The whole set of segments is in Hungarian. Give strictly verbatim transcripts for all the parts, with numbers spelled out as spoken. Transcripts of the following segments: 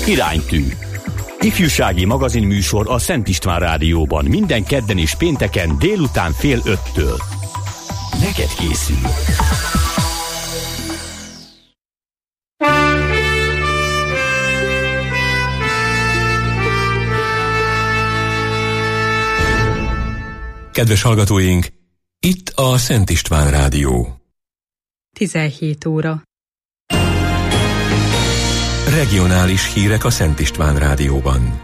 Iránytű. Ifjúsági magazinműsor a Szent István Rádióban minden kedden és pénteken délután fél öttől. Neked készül. Kedves hallgatóink, itt a Szent István Rádió. tizenhét óra. Regionális hírek a Szent István Rádióban.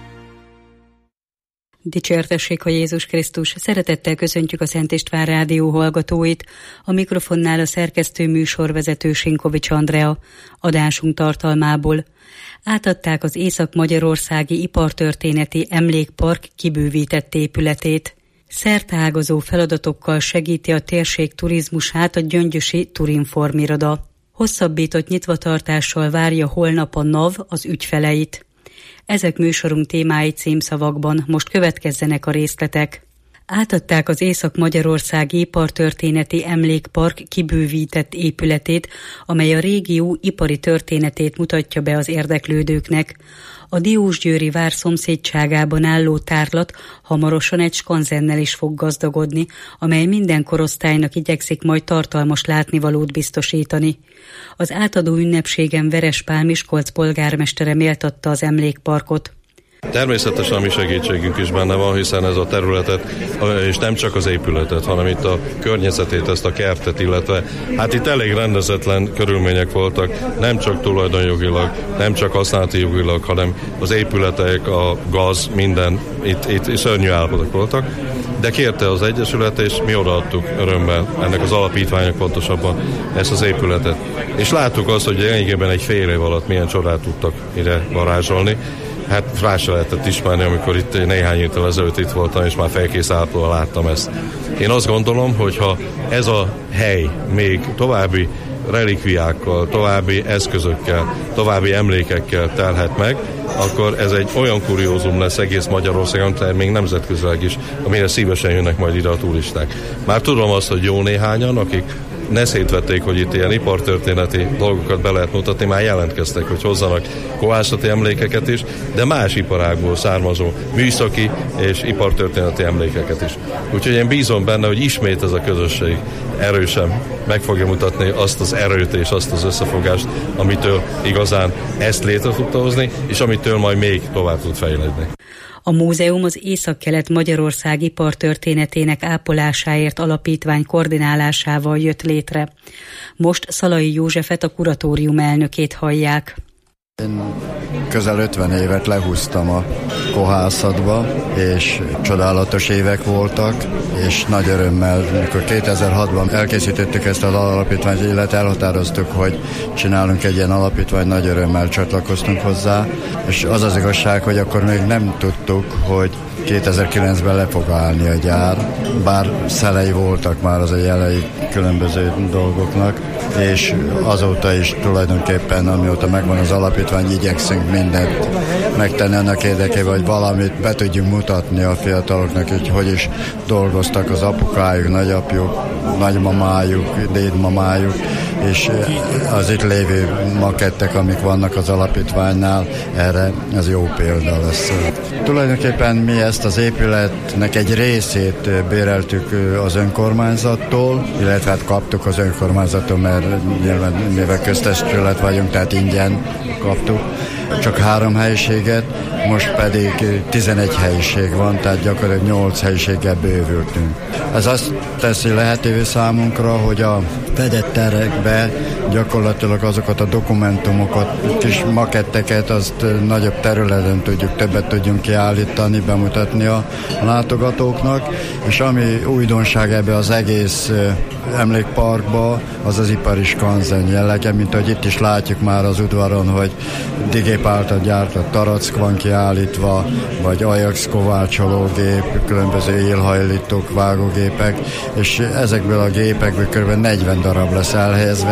Dicsértessék a Jézus Krisztus! Szeretettel köszöntjük a Szent István Rádió hallgatóit. A mikrofonnál a szerkesztő műsorvezető Sinkovics Andrea. Adásunk tartalmából: átadták az Észak-Magyarországi Ipartörténeti Emlékpark kibővített épületét. Szerteágazó feladatokkal segíti a térség turizmusát a Gyöngyösi Turinform iroda. Hosszabbított nyitvatartással várja holnap a NAV az ügyfeleit. Ezek műsorunk témái címszavakban, most következzenek a részletek. Átadták az Észak-Magyarországi Ipartörténeti Emlékpark kibővített épületét, amely a régió ipari történetét mutatja be az érdeklődőknek. A Diósgyőri vár szomszédságában álló tárlat hamarosan egy skanzennel is fog gazdagodni, amely minden korosztálynak igyekszik majd tartalmas látnivalót biztosítani. Az átadó ünnepségen Veres Pál Miskolc polgármestere méltatta az emlékparkot. Természetesen a mi segítségünk is benne van, hiszen ez a területet, és nem csak az épületet, hanem itt a környezetét, ezt a kertet, illetve hát itt elég rendezetlen körülmények voltak, nem csak tulajdonjogilag, nem csak használati jogilag, hanem az épületek, a gaz, minden, itt, itt szörnyű állapotok voltak. De kérte az Egyesület, és mi odaadtuk örömmel ennek az alapítványok pontosabban ezt az épületet. És láttuk azt, hogy lényegében egy fél év alatt milyen csodát tudtak ide varázsolni. Hát rá se lehetett ismerni, amikor itt néhány héttel ezelőtt itt voltam, és már felkész állapotban láttam ezt. Én azt gondolom, hogy ha ez a hely még további relikviákkal, további eszközökkel, további emlékekkel telhet meg, akkor ez egy olyan kuriózum lesz egész Magyarországon, tehát még nemzetközileg is, amire szívesen jönnek majd ide a turisták. Már tudom azt, hogy jó néhányan, akik ne szétvették, hogy itt ilyen ipartörténeti dolgokat be lehet mutatni, már jelentkeztek, hogy hozzanak kohászati emlékeket is, de más iparágból származó műszaki és ipartörténeti emlékeket is. Úgyhogy én bízom benne, hogy ismét ez a közösség erősen meg fogja mutatni azt az erőt és azt az összefogást, amitől igazán ezt létre tudta hozni, és amitől majd még tovább tud fejlődni. A múzeum az Észak-Kelet-Magyarország ipartörténetének ápolásáért alapítvány koordinálásával jött létre. Most Szalai Józsefet, a kuratórium elnökét hallják. Én közel ötven évet lehúztam a kohászatba, és csodálatos évek voltak, és nagy örömmel, mikor kétezer-hatban elkészítettük ezt az alapítványt, illetve elhatároztuk, hogy csinálunk egy ilyen alapítványt, nagy örömmel csatlakoztunk hozzá, és az az igazság, hogy akkor még nem tudtuk, hogy kétezer-kilencben le fog állni a gyár, bár szelei voltak már az a jelei különböző dolgoknak, és azóta is tulajdonképpen, amióta megvan az alapítvány, igyekszünk mindent megtenni annak érdekében, hogy valamit be tudjunk mutatni a fiataloknak, hogy hogy is dolgoztak az apukájuk, nagyapjuk, nagymamájuk, dédmamájuk, és az itt lévő makettek, amik vannak az alapítványnál, erre ez jó példa lesz. Tulajdonképpen mi ezt az épületnek egy részét béreltük az önkormányzattól, illetve hát kaptuk az önkormányzattól, mert nyilván mivel köztestület vagyunk, tehát ingyen kaptuk. Csak három helyiséget, most pedig tizenegy helyiség van, tehát gyakorlatilag nyolc helyiséggel bővültünk. Ez azt teszi lehetővé számunkra, hogy a fedett terekbe gyakorlatilag azokat a dokumentumokat, kis maketteket, azt nagyobb területen tudjuk, többet tudjunk kiállítani, bemutatni a látogatóknak, és ami újdonság ebbe az egész emlékparkba, az az ipari skanzen jellege, mint ahogy itt is látjuk már az udvaron, hogy digép által gyártott tarack van kiállítva, vagy Ajax kovácsológép, különböző élhajlítók, vágógépek, és ezekből a gépekből kb. negyven darab lesz elhelyezve,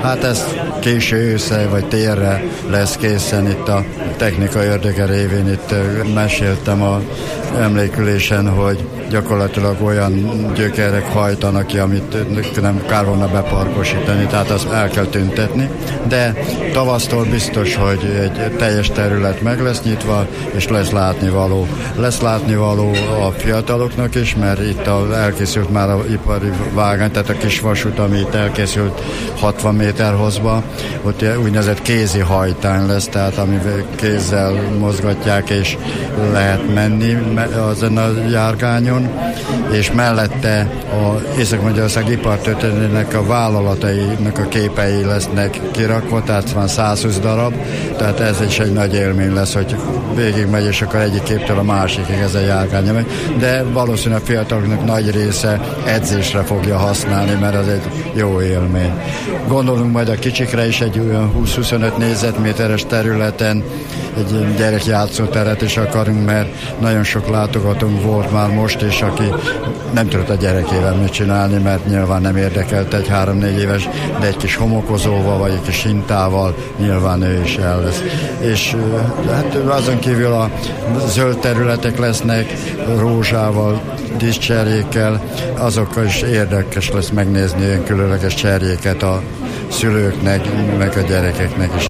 Hát ez késő ősszel vagy térre lesz készen. Itt a technika érdeke révén itt meséltem a emlékülésen, hogy gyakorlatilag olyan gyökerek hajtanak ki, amit nem kár volna beparkosítani, tehát azt el kell tüntetni, de tavasztól biztos, hogy egy teljes terület meg lesz nyitva, és lesz látnivaló. Lesz látnivaló a fiataloknak is, mert itt a, elkészült már a ipari vágány, tehát a kis vasút, ami itt elkészült hatvan méter hosszba, ott úgynevezett kézi hajtány lesz, tehát amivel kézzel mozgatják, és lehet menni azon a járgányon, és mellette a Észak-Magyarország ipartörténetének a vállalatainak a képei lesznek kirakva, tehát van száz húsz darab, tehát ez is egy nagy élmény lesz, hogy végigmegy, és akkor egyik képtől a másikig ez a járgány megy. De valószínűleg a fiataloknak nagy része edzésre fogja használni, mert az egy jó élmény. Gondolunk majd a kicsikre is egy olyan húsz-huszonöt négyzetméteres területen egy gyerekjátszóteret is akarunk, mert nagyon sok látogatónk volt már most, és aki nem tudott a gyerekével mit csinálni, mert nyilván nem érdekelt egy három-négy éves, de egy kis homokozóval, vagy egy kis hintával nyilván ő is el lesz. És hát azon kívül a zöld területek lesznek, rózsával, díszcserjékkel, azokkal is érdekes lesz megnézni ilyen különleges cserjéket a szülőknek, meg a gyerekeknek is.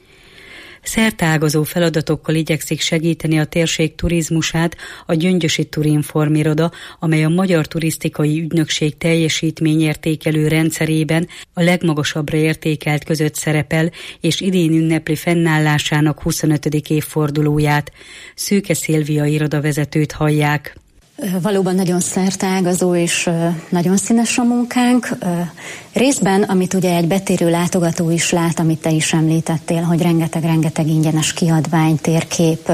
Szerteágazó feladatokkal igyekszik segíteni a térség turizmusát a Gyöngyösi Turinform iroda, amely a Magyar Turisztikai Ügynökség teljesítményértékelő rendszerében a legmagasabbra értékelt között szerepel, és idén ünnepli fennállásának huszonötödik évfordulóját. Szőke Szilvia irodavezetőt hallják. Valóban nagyon szerteágazó és nagyon színes a munkánk. Részben, amit ugye egy betérő látogató is lát, amit te is említettél, hogy rengeteg-rengeteg ingyenes kiadvány, térkép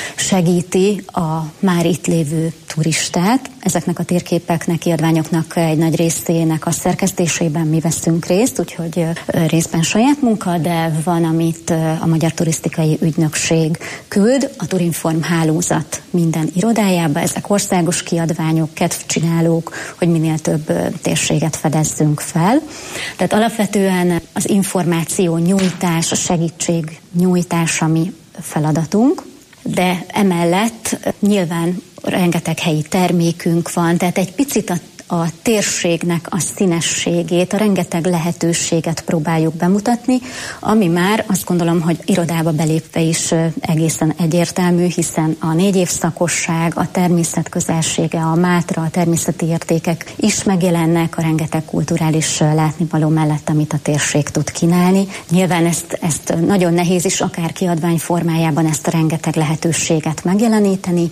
segíti a már itt lévő turistát. Ezeknek a térképeknek, kiadványoknak egy nagy részének a szerkesztésében mi veszünk részt, úgyhogy részben saját munka, de van, amit a Magyar Turisztikai Ügynökség küld, a Turinform hálózat minden irodájába. Ezek országos kiadványok, kedvcsinálók, hogy minél több térséget fedezzünk fel. Tehát alapvetően az információ nyújtás, a segítség nyújtás a mi feladatunk, de emellett nyilván rengeteg helyi termékünk van, tehát egy picit a a térségnek a színességét, a rengeteg lehetőséget próbáljuk bemutatni, ami már azt gondolom, hogy irodába belépve is egészen egyértelmű, hiszen a négy évszakosság, a természet közelsége, a mátra, a természeti értékek is megjelennek a rengeteg kulturális látnivaló mellett, amit a térség tud kínálni. Nyilván ezt, ezt nagyon nehéz is akár kiadvány formájában ezt a rengeteg lehetőséget megjeleníteni,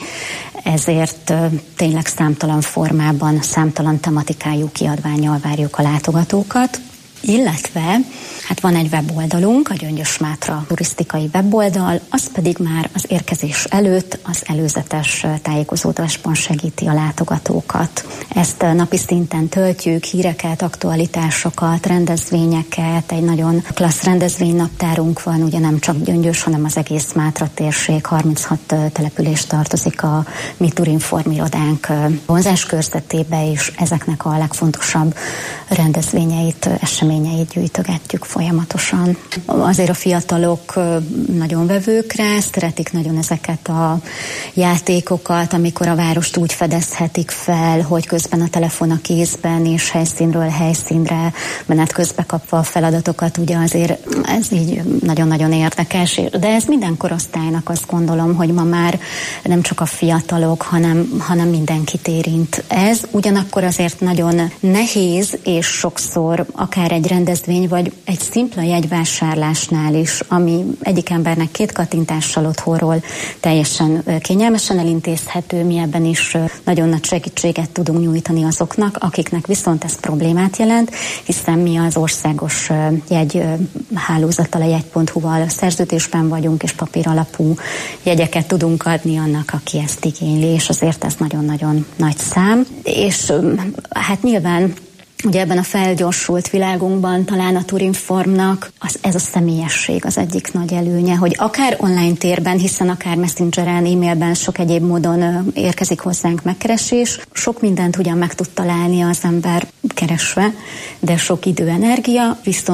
ezért tényleg számtalan formában, számtalan tematikájú kiadvánnyal várjuk a látogatókat. Illetve hát van egy weboldalunk, a Gyöngyös Mátra turisztikai weboldal, az pedig már az érkezés előtt az előzetes tájékozódásban segíti a látogatókat. Ezt napi szinten töltjük, híreket, aktualitásokat, rendezvényeket, egy nagyon klassz rendezvénynaptárunk van, ugye nem csak Gyöngyös, hanem az egész Mátra térség, harminchat település tartozik a mi Turinform irodánk vonzáskörzetébe, és ezeknek a legfontosabb rendezvényeit, eseményeit gyűjtögetjük folyamatosan. Azért a fiatalok nagyon vevők rá, szeretik nagyon ezeket a játékokat, amikor a várost úgy fedezhetik fel, hogy közben a telefon a kézben, és helyszínről helyszínre menet közbe kapva a feladatokat, ugye azért ez így nagyon-nagyon érdekes, de ez minden korosztálynak azt gondolom, hogy ma már nem csak a fiatalok, hanem, hanem mindenkit érint ez. Ugyanakkor azért nagyon nehéz, és sokszor akár egy rendezvény, vagy egy szimpla jegyvásárlásnál is, ami egyik embernek két kattintással otthonról teljesen kényelmesen elintézhető, mi ebben is nagyon nagy segítséget tudunk nyújtani azoknak, akiknek viszont ez problémát jelent, hiszen mi az országos jegyhálózattal, a jegy pont hu-val szerződésben vagyunk, és papír alapú jegyeket tudunk adni annak, aki ezt igényli, és azért ez nagyon-nagyon nagy szám. És hát nyilván ugye ebben a felgyorsult világunkban talán a Turinformnak az, ez a személyesség az egyik nagy előnye, hogy akár online térben, hiszen akár messengeren, e-mailben, sok egyéb módon érkezik hozzánk megkeresés, sok mindent ugyan meg tud találni az ember keresve, de sok idő, energia, viszont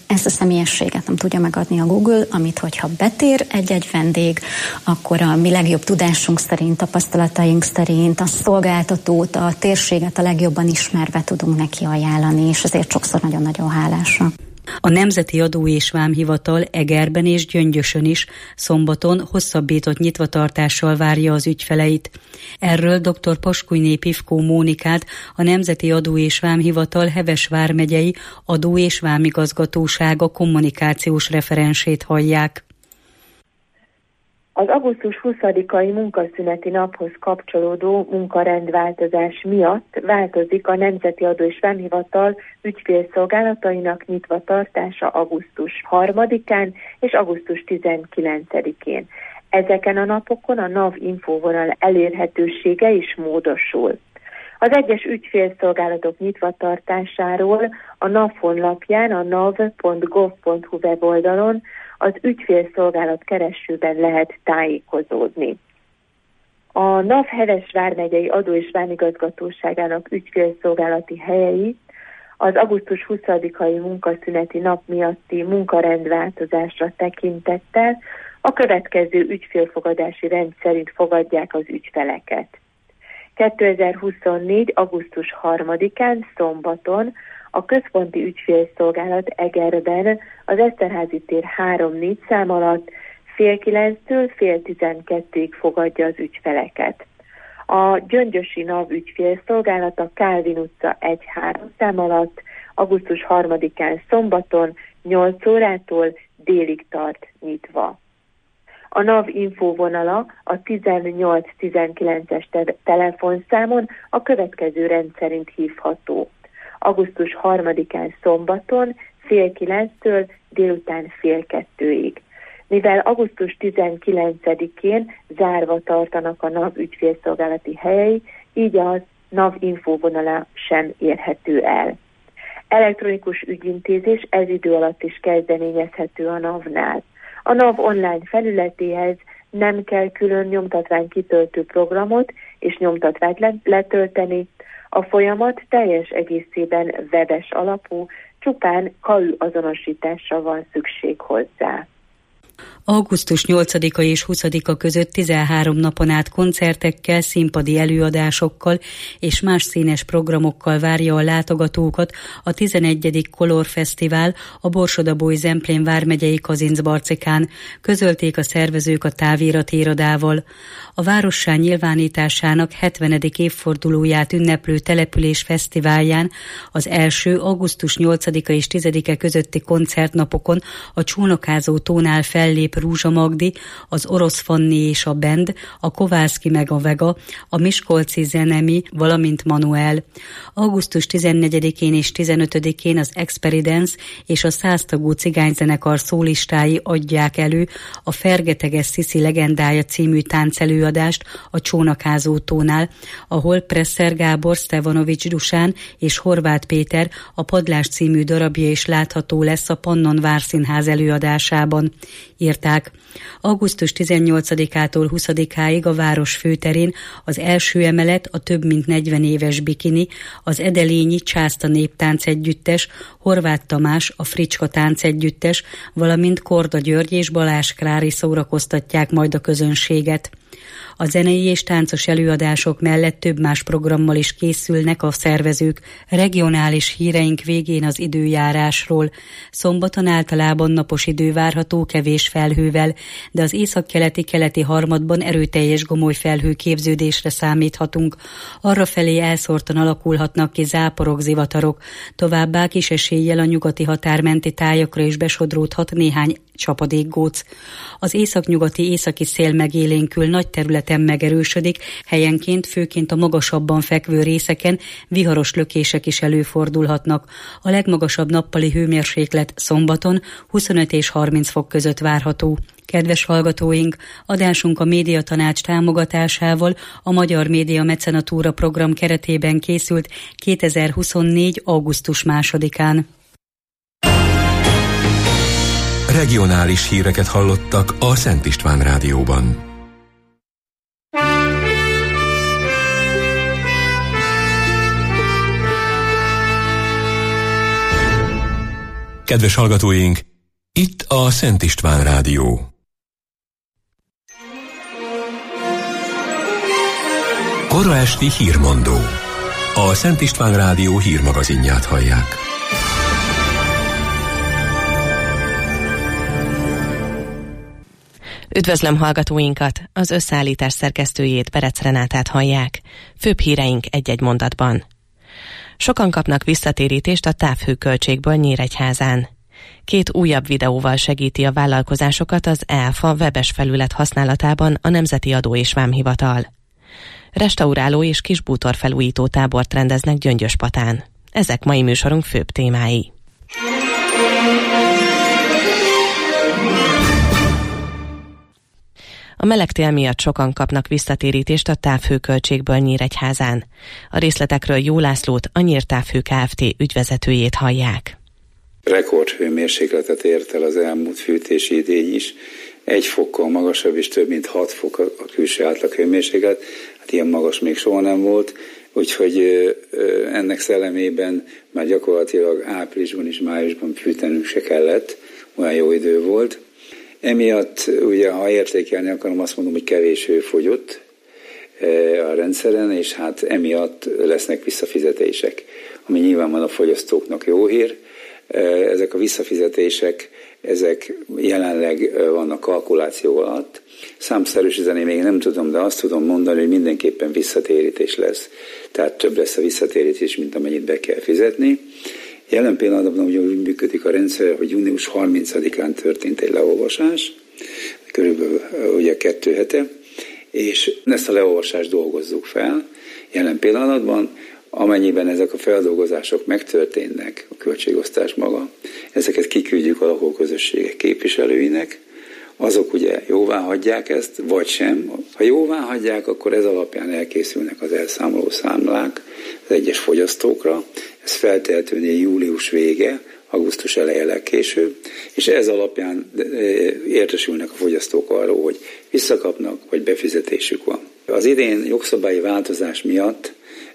Ezt a személyességet nem tudja megadni a Google, amit hogyha betér egy-egy vendég, akkor a mi legjobb tudásunk szerint, tapasztalataink szerint a szolgáltatót, a térséget a legjobban ismerve tudunk neki ajánlani, és ezért sokszor nagyon-nagyon hálásak. A Nemzeti Adó és Vámhivatal Egerben és Gyöngyösön is szombaton hosszabbított nyitvatartással várja az ügyfeleit. Erről dr. Paskújné Pivkó Mónikát, a Nemzeti Adó és Vámhivatal Heves vármegyei Adó- és Vámigazgatósága kommunikációs referensét hallják. Az augusztus huszadikai munkaszüneti naphoz kapcsolódó munkarendváltozás miatt változik a Nemzeti Adó és Vámhivatal ügyfélszolgálatainak nyitvatartása augusztus harmadikán és augusztus tizenkilencedikén. Ezeken a napokon a NAV infóvonal elérhetősége is módosul. Az egyes ügyfélszolgálatok nyitvatartásáról a NAV honlapján, a nav pont gov pont hu weboldalon az ügyfélszolgálat keresőben lehet tájékozódni. A NAV Heves vármegyei Adó- és Vámigazgatóságának ügyfélszolgálati helyei az augusztus huszadikai munkaszüneti nap miatti munkarendváltozásra tekintettel a következő ügyfélfogadási rend szerint fogadják az ügyfeleket. kétezer-huszonnégy. augusztus harmadikán szombaton a Központi Ügyfélszolgálat Egerben az Eszterházy tér három-négy szám alatt fél kilenctől fél tizenkettőig fogadja az ügyfeleket. A Gyöngyösi NAV ügyfélszolgálata Kálvin utca egy-három szám alatt augusztus harmadikán szombaton nyolc órától délig tart nyitva. A NAV infóvonala a tizennyolc tizenkilences te- telefonszámon a következő rend szerint hívható. augusztus harmadikán szombaton fél kilenctől délután fél kettőig. Mivel augusztus tizenkilencedikén zárva tartanak a NAV ügyfélszolgálati helyei, így az NAV infóvonala sem érhető el. Elektronikus ügyintézés ez idő alatt is kezdeményezhető a NAV-nál. A NAV online felületéhez nem kell külön nyomtatvány kitöltő programot és nyomtatványt letölteni. A folyamat teljes egészében webes alapú, csupán ká ü azonosításra van szükség hozzá. augusztus nyolcadika és huszadika között tizenhárom napon át koncertekkel, színpadi előadásokkal és más színes programokkal várja a látogatókat a tizenegyedik Color Fesztivál a Borsod-Abaúj-Zemplén vármegyei Kazincbarcikán, közölték a szervezők a távirati irodával. A várossá nyilvánításának hetvenedik évfordulóját ünneplő település fesztiválján az első augusztus nyolcadika és tizedike közötti koncertnapokon a Csónakázó tónál fellép Rúzsa Magdi, az Orosz Fanni és a Band, a Kovászki meg a Vega, a Miskolci Zenemi, valamint Manuel. augusztus tizennegyedikén és tizenötödikén az Experience és a száztagú cigányzenekar szólistái adják elő a Fergeteges Sziszi legendája című táncelőadást a Csónakázó tónál, ahol Presser Gábor, Stevanovics Dusán és Horváth Péter a Padlás című darabja is látható lesz a Pannon Várszínház előadásában, írták. augusztus tizennyolcadikától huszadikáig a város főterén az első emelet a több mint negyven éves Bikini, az Edelényi Császta Néptánc Együttes, Horváth Tamás, a Fricska Tánc Együttes, valamint Korda György és Balázs Klári szórakoztatják majd a közönséget. A zenei és táncos előadások mellett több más programmal is készülnek a szervezők. Regionális híreink végén az időjárásról. Szombaton általában napos idő várható kevés felhővel, de az északkeleti keleti harmadban erőteljes gomoly felhő képződésre számíthatunk. Arrafelé elszórtan alakulhatnak ki záporok, zivatarok. Továbbá kis eséllyel a nyugati határmenti tájakra is besodródhat néhány csapadékgóc. Az északnyugati északi szél megélénkül, nagy területen megerősödik, helyenként főként a magasabban fekvő részeken viharos lökések is előfordulhatnak. A legmagasabb nappali hőmérséklet szombaton huszonöt és harminc fok között várható. Kedves hallgatóink, adásunk a Médiatanács támogatásával a Magyar Média Mecenatúra program keretében készült kétezer-huszonnégy. augusztus másodikán. Regionális híreket hallottak a Szent István Rádióban. Kedves hallgatóink, itt a Szent István Rádió. Kora esti hírmondó. A Szent István Rádió hírmagazinját hallják. Üdvözlöm hallgatóinkat! Az összeállítás szerkesztőjét, Berec Renátát hallják. Főbb híreink egy-egy mondatban. Sokan kapnak visszatérítést a távhőköltségből Nyíregyházán. Két újabb videóval segíti a vállalkozásokat az e á fá webes felület használatában a Nemzeti Adó és Vámhivatal. Restauráló és kisbútorfelújító tábort rendeznek Gyöngyöspatán. Ezek mai műsorunk főbb témái. A meleg tél miatt sokan kapnak visszatérítést a távhőköltségből Nyíregyházán. A részletekről Jó Lászlót, a Nyír Távhő Kft. Ügyvezetőjét hallják. Rekordhőmérsékletet ért el az elmúlt fűtési idény is. Egy fokkal magasabb és több mint hat fok a külső átlaghőmérséklet. Hát ilyen magas még soha nem volt. Úgyhogy ennek szellemében már gyakorlatilag áprilisban és májusban fűtenünk se kellett. Olyan jó idő volt. Emiatt, ugye, ha értékelni akarom, azt mondom, hogy kevés hő fogyott a rendszeren, és hát emiatt lesznek visszafizetések, ami nyilván van a fogyasztóknak jó hír. Ezek a visszafizetések, ezek jelenleg vannak kalkuláció alatt. Számszerűsíteni még nem tudom, de azt tudom mondani, hogy mindenképpen visszatérítés lesz. Tehát több lesz a visszatérítés, mint amennyit be kell fizetni. Jelen pillanatban ugye úgy működik a rendszer, hogy június harmincadikán történt egy leolvasás, körülbelül ugye kettő hete, és ezt a leolvasást dolgozzuk fel. Jelen pillanatban, amennyiben ezek a feldolgozások megtörténnek, a költségosztás maga, ezeket kiküldjük a lakóközösségek képviselőinek, azok ugye jóvá hagyják ezt, vagy sem. Ha jóvá hagyják, akkor ez alapján elkészülnek az elszámoló számlák az egyes fogyasztókra. Ez feltehetően július vége, augusztus eleje legkésőbb, és ez alapján értesülnek a fogyasztók arról, hogy visszakapnak, vagy befizetésük van. Az idén jogszabályi változás miatt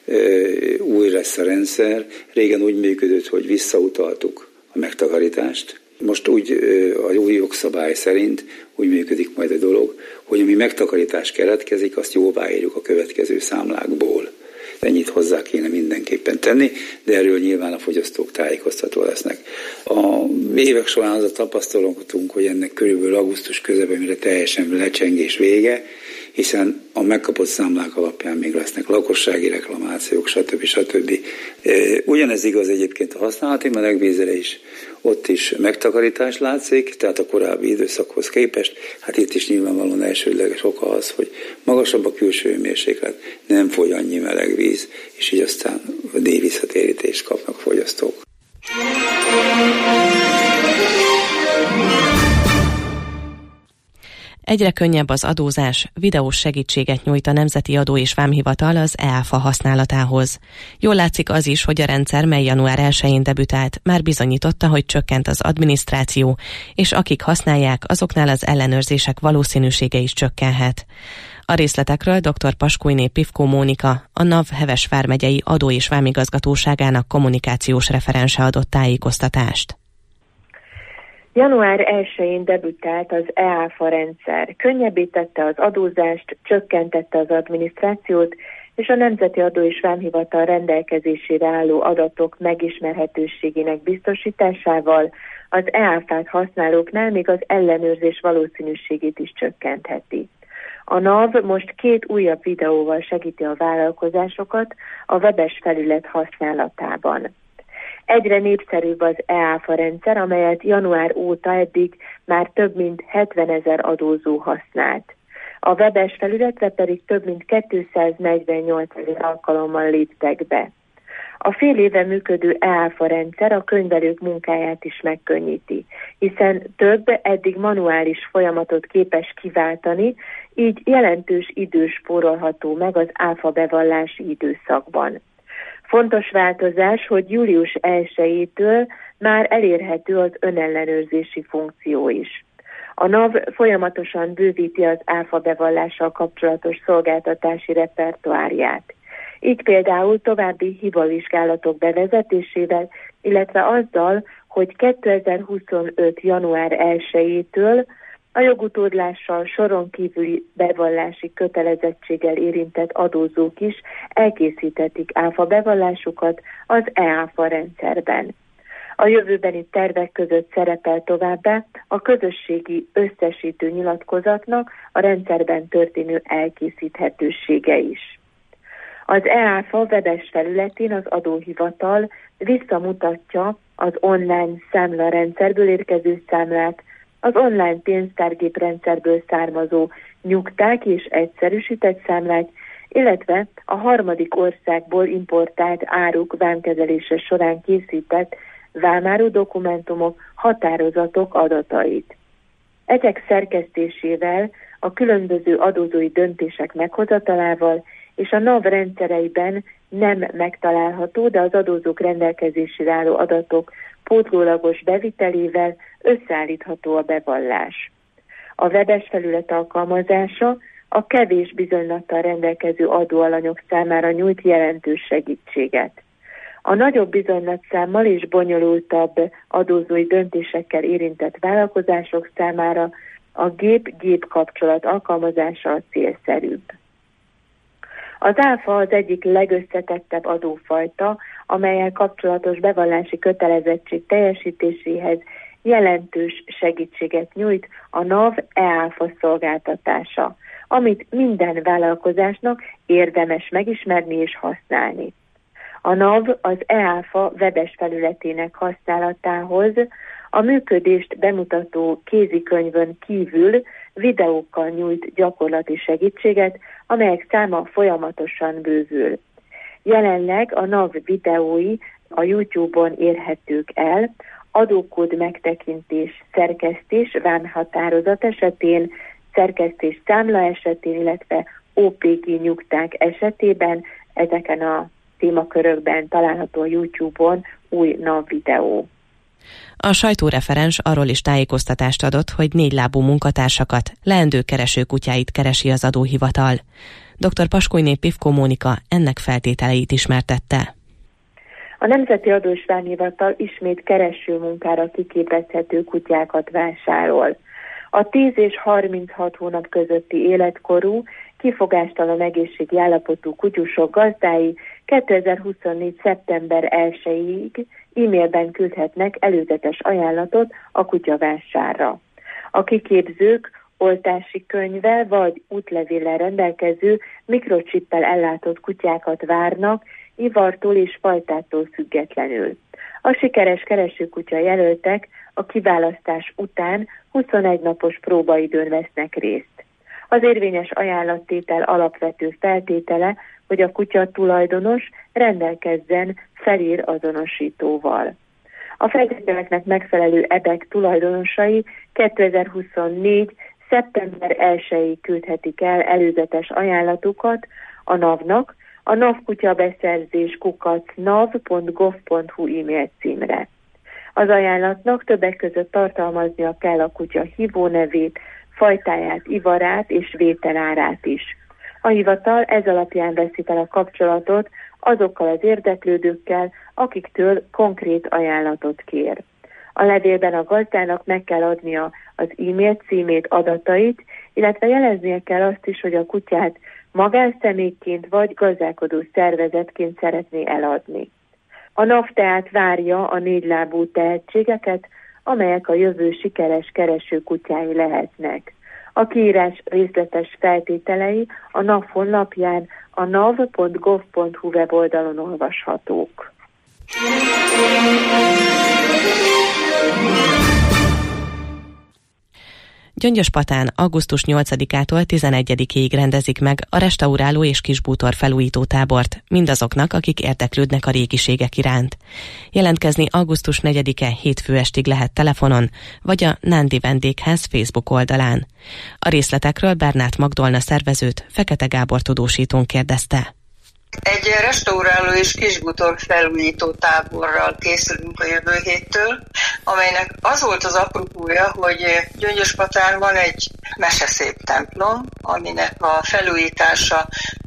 új lesz a rendszer. Régen úgy működött, hogy visszautaltuk a megtakarítást. Most úgy a új jogszabály szerint úgy működik majd a dolog, hogy ami megtakarítás keletkezik, azt jóváírjuk a következő számlákból. Ennyit hozzá kéne mindenképpen tenni, de erről nyilván a fogyasztók tájékoztatva lesznek. A évek során az a tapasztalatunk, hogy ennek körülbelül augusztus közepén, mire teljesen lecsengés vége, hiszen a megkapott számlák alapján még lesznek lakossági reklamációk, stb. stb. Ugyanez igaz egyébként a használati melegvízre is, ott is megtakarítás látszik, tehát a korábbi időszakhoz képest, hát itt is nyilvánvalóan elsődleges oka az, hogy magasabb a külső hőmérséklet, nem fogy annyi melegvíz, és így aztán díjvisszatérítést kapnak a fogyasztók. Egyre könnyebb az adózás, videós segítséget nyújt a Nemzeti Adó és Vámhivatal az e á fá használatához. Jól látszik az is, hogy a rendszer, mely január elsején debütált, már bizonyította, hogy csökkent az adminisztráció, és akik használják, azoknál az ellenőrzések valószínűsége is csökkenhet. A részletekről dr. Paskújné Pivkó Mónika, a NAV Heves vármegyei Adó és Vámigazgatóságának kommunikációs referense adott tájékoztatást. január elsején debütált az e á fá rendszer. Könnyebbé tette az adózást, csökkentette az adminisztrációt, és a Nemzeti Adó és Vámhivatal rendelkezésére álló adatok megismerhetőségének biztosításával az e á fát használóknál még az ellenőrzés valószínűségét is csökkentheti. A NAV most két újabb videóval segíti a vállalkozásokat a webes felület használatában. Egyre népszerűbb az e á fá rendszer, amelyet január óta eddig már több mint hetvenezer adózó használt. A webes felületre pedig több mint kétszáznegyvennyolcezer alkalommal léptek be. A fél éve működő e á fá rendszer a könyvelők munkáját is megkönnyíti, hiszen több eddig manuális folyamatot képes kiváltani, így jelentős idő spórolható meg az áfa bevallási időszakban. Fontos változás, hogy július elsejétől már elérhető az önellenőrzési funkció is. A NAV folyamatosan bővíti az áfa bevallással kapcsolatos szolgáltatási repertoárját. Így például további hibavizsgálatok bevezetésével, illetve azzal, hogy kétezer-huszonöt. január elsejétől a jogutódlással soron kívüli bevallási kötelezettséggel érintett adózók is elkészíthetik áfa bevallásukat az e-áfa rendszerben. A jövőbeni tervek között szerepel továbbá a közösségi összesítő nyilatkozatnak a rendszerben történő elkészíthetősége is. Az e-áfa webes felületén az adóhivatal visszamutatja az online számlarendszerből érkező számlát, az online pénztárgéprendszerből származó nyugták és egyszerűsített számlát, illetve a harmadik országból importált áruk vámkezelése során készített vámáru dokumentumok, határozatok adatait. Ezek szerkesztésével, a különböző adózói döntések meghozatalával és a NAV rendszereiben nem megtalálható, de az adózók rendelkezésére álló adatok pótlólagos bevitelével összeállítható a bevallás. A webes felület alkalmazása a kevés bizonylattal rendelkező adóalanyok számára nyújt jelentős segítséget. A nagyobb bizonylatszámmal és bonyolultabb adózói döntésekkel érintett vállalkozások számára a gép-gép kapcsolat alkalmazása a célszerűbb. Az áfa az egyik legösszetettebb adófajta, amellyel kapcsolatos bevallási kötelezettség teljesítéséhez jelentős segítséget nyújt a NAV e-áfa szolgáltatása, amit minden vállalkozásnak érdemes megismerni és használni. A NAV az e-áfa webes felületének használatához a működést bemutató kézikönyvön kívül videókkal nyújt gyakorlati segítséget, amelyek száma folyamatosan bővül. Jelenleg a NAV videói a YouTube-on érhetők el, adókód megtekintés, szerkesztés, vámhatározat esetén, szerkesztés számla esetén, illetve o pé gé nyugták esetében. Ezeken a témakörökben található a YouTube-on új NAV videó. A sajtóreferens arról is tájékoztatást adott, hogy négylábú munkatársakat, leendő keresőkutyáit keresi az adóhivatal. dr. Paskulyné Pivko Mónika ennek feltételeit ismertette. A Nemzeti Adó és Vámhivatal ismét kereső munkára kiképezhető kutyákat vásárol. A tíz és harminchat hónap közötti életkorú, kifogástalan egészségi állapotú kutyusok gazdái kétezer-huszonnégy. szeptember elsejéig e-mailben küldhetnek előzetes ajánlatot a kutyavásárra. A kiképzők oltási könyvvel vagy útlevéllel rendelkező mikrocsippel ellátott kutyákat várnak, ivartól és fajtától függetlenül. A sikeres keresőkutya jelöltek a kiválasztás után huszonegy napos próbaidőn vesznek részt. Az érvényes ajánlattétel alapvető feltétele, hogy a kutya tulajdonos rendelkezzen felír azonosítóval. A feltételeknek megfelelő ebek tulajdonosai kétezer-huszonnégy. szeptember elsejéig küldhetik el előzetes ajánlatukat a NAV-nak, a navkutyabeszerzés kukac nav pont gov pont hu e-mail címre. Az ajánlatnak többek között tartalmaznia kell a kutya hívónevét, fajtáját, ivarát és vételárát is. A hivatal ez alapján veszi fel a kapcsolatot azokkal az érdeklődőkkel, akiktől konkrét ajánlatot kér. A levélben a gazdának meg kell adnia az e-mail címét, adatait, illetve jeleznie kell azt is, hogy a kutyát magánszemélyként vagy gazdálkodó szervezetként szeretné eladni. A NAV tehát várja a négylábú tehetségeket, amelyek a jövő sikeres keresőkutyái lehetnek. A kiírás részletes feltételei a NAV honlapján a nav pont gov pont hu weboldalon olvashatók. Gyöngyöspatán augusztus nyolcadikától tizenegyedikéig rendezik meg a restauráló és kisbútor felújító tábort mindazoknak, akik érdeklődnek a régiségek iránt. Jelentkezni augusztus negyedike hétfő estig lehet telefonon, vagy a Nándi Vendégház Facebook oldalán. A részletekről Bernát Magdolna szervezőt, Fekete Gábor tudósítónk kérdezte. Egy restauráló és kisbútor felújító táborral készülünk a jövő héttől, amelynek az volt az apropója, hogy Gyöngyöspatán van egy meseszép templom, aminek a felújítása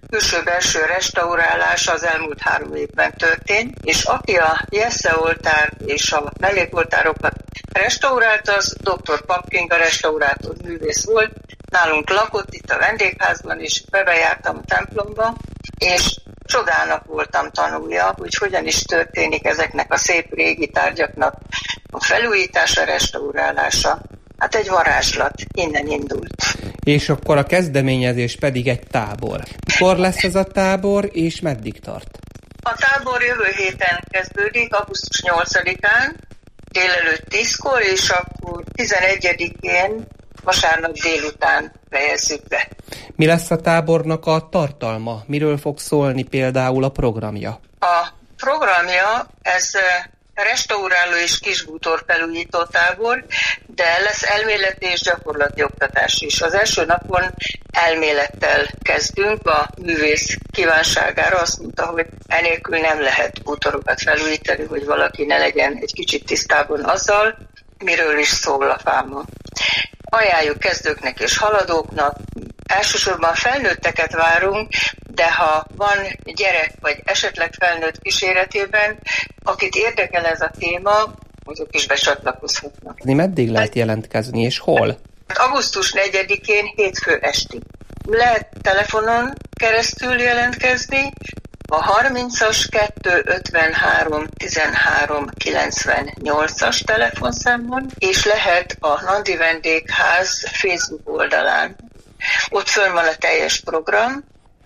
külső-belső restaurálás az elmúlt három évben történt, és aki a Jesse-oltár és a mellékoltárokat restaurálta, az doktor Papking, a restaurátor művész volt, nálunk lakott itt a vendégházban, és bebejártam a templomba, és csodának voltam tanulja, hogy hogyan is történik ezeknek a szép régi tárgyaknak a felújítása, restaurálása. Hát egy varázslat, innen indult. És akkor a kezdeményezés pedig egy tábor. Mikor lesz ez a tábor, és meddig tart? A tábor jövő héten kezdődik, augusztus nyolcadikán, délelőtt tízkor, és akkor tizenegyedikén, vasárnap délután fejezzük be. Mi lesz a tábornak a tartalma? Miről fog szólni például a programja? A programja, ez restauráló és kisbútor felújító tábor, de lesz elméleti és gyakorlati oktatás is. Az első napon elmélettel kezdünk, a művész kívánságára azt mondta, hogy enélkül nem lehet bútorokat felújítani, hogy valaki ne legyen egy kicsit tisztában azzal, miről is szól a fáma. Ajánljuk kezdőknek és haladóknak, elsősorban felnőtteket várunk, de ha van gyerek vagy esetleg felnőtt kíséretében, akit érdekel ez a téma, azok is becsatlakozhatnak. Meddig lehet jelentkezni, és hol? augusztus negyedikén hétfő estig. Lehet telefonon keresztül jelentkezni, a harmincas kettő ötvenhárom tizenhárom kilencvennyolcas telefonszámon, és lehet a Nandi Vendégház Facebook oldalán. Ott fönn van a teljes program,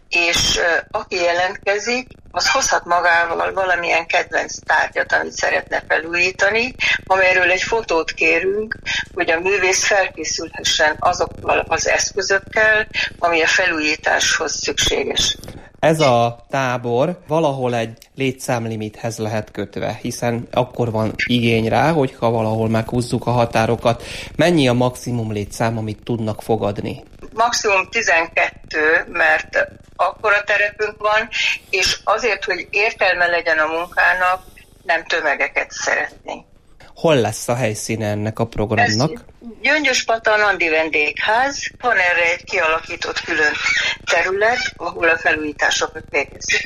és aki jelentkezik, az hozhat magával valamilyen kedvenc tárgyat, amit szeretne felújítani, amelyről egy fotót kérünk, hogy a művész felkészülhessen azokkal az eszközökkel, ami a felújításhoz szükséges. Ez a tábor valahol egy létszámlimithez lehet kötve, hiszen akkor van igény rá, hogyha valahol meghúzzuk a határokat. Mennyi a maximum létszám, amit tudnak fogadni? Maximum tizenkettő, mert akkora terepünk van, és azért, hogy értelme legyen a munkának, nem tömegeket szeretnénk. Hol lesz a helyszíne ennek a programnak? Ez Gyöngyöspata, Nandi Vendégház. Van erre egy kialakított külön terület, ahol a felújításokat végezzük.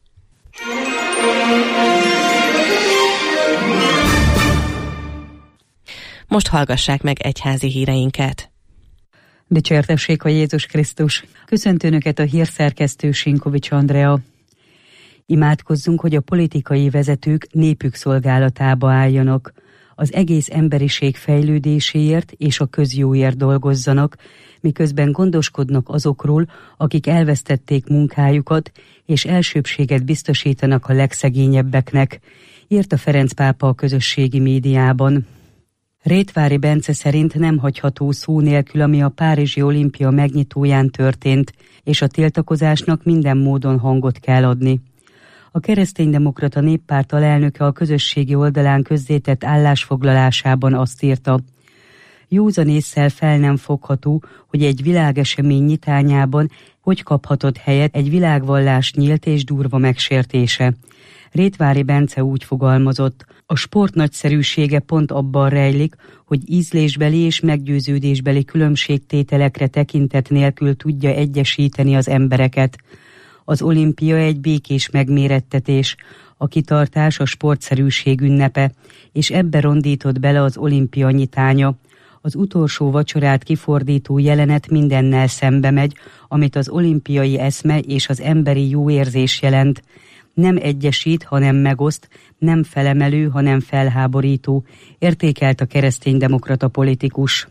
Most hallgassák meg egyházi híreinket. Dicsértessék a Jézus Krisztus! Köszöntő Önöket a hírszerkesztő Sinkovics Andrea. Imádkozzunk, hogy a politikai vezetők népük szolgálatába álljanak, az egész emberiség fejlődéséért és a közjóért dolgozzanak, miközben gondoskodnak azokról, akik elvesztették munkájukat, és elsőbbséget biztosítanak a legszegényebbeknek, írta Ferenc pápa a közösségi médiában. Rétvári Bence szerint nem hagyható szó nélkül, ami a Párizsi olimpia megnyitóján történt, és a tiltakozásnak minden módon hangot kell adni. A Kereszténydemokrata Néppárt alelnöke a közösségi oldalán közzétett állásfoglalásában azt írta: józan ésszel fel nem fogható, hogy egy világesemény nyitányában hogy kaphatott helyet egy világvallás nyílt és durva megsértése. Rétvári Bence úgy fogalmazott: a sport nagyszerűsége pont abban rejlik, hogy ízlésbeli és meggyőződésbeli különbségtételekre tekintet nélkül tudja egyesíteni az embereket. Az olimpia egy békés megmérettetés, a kitartás a sportszerűség ünnepe, és ebbe rondított bele az olimpia nyitánya. Az utolsó vacsorát kifordító jelenet mindennel szembe megy, amit az olimpiai eszme és az emberi jó érzés jelent. Nem egyesít, hanem megoszt, nem felemelő, hanem felháborító, értékelt a kereszténydemokrata politikus.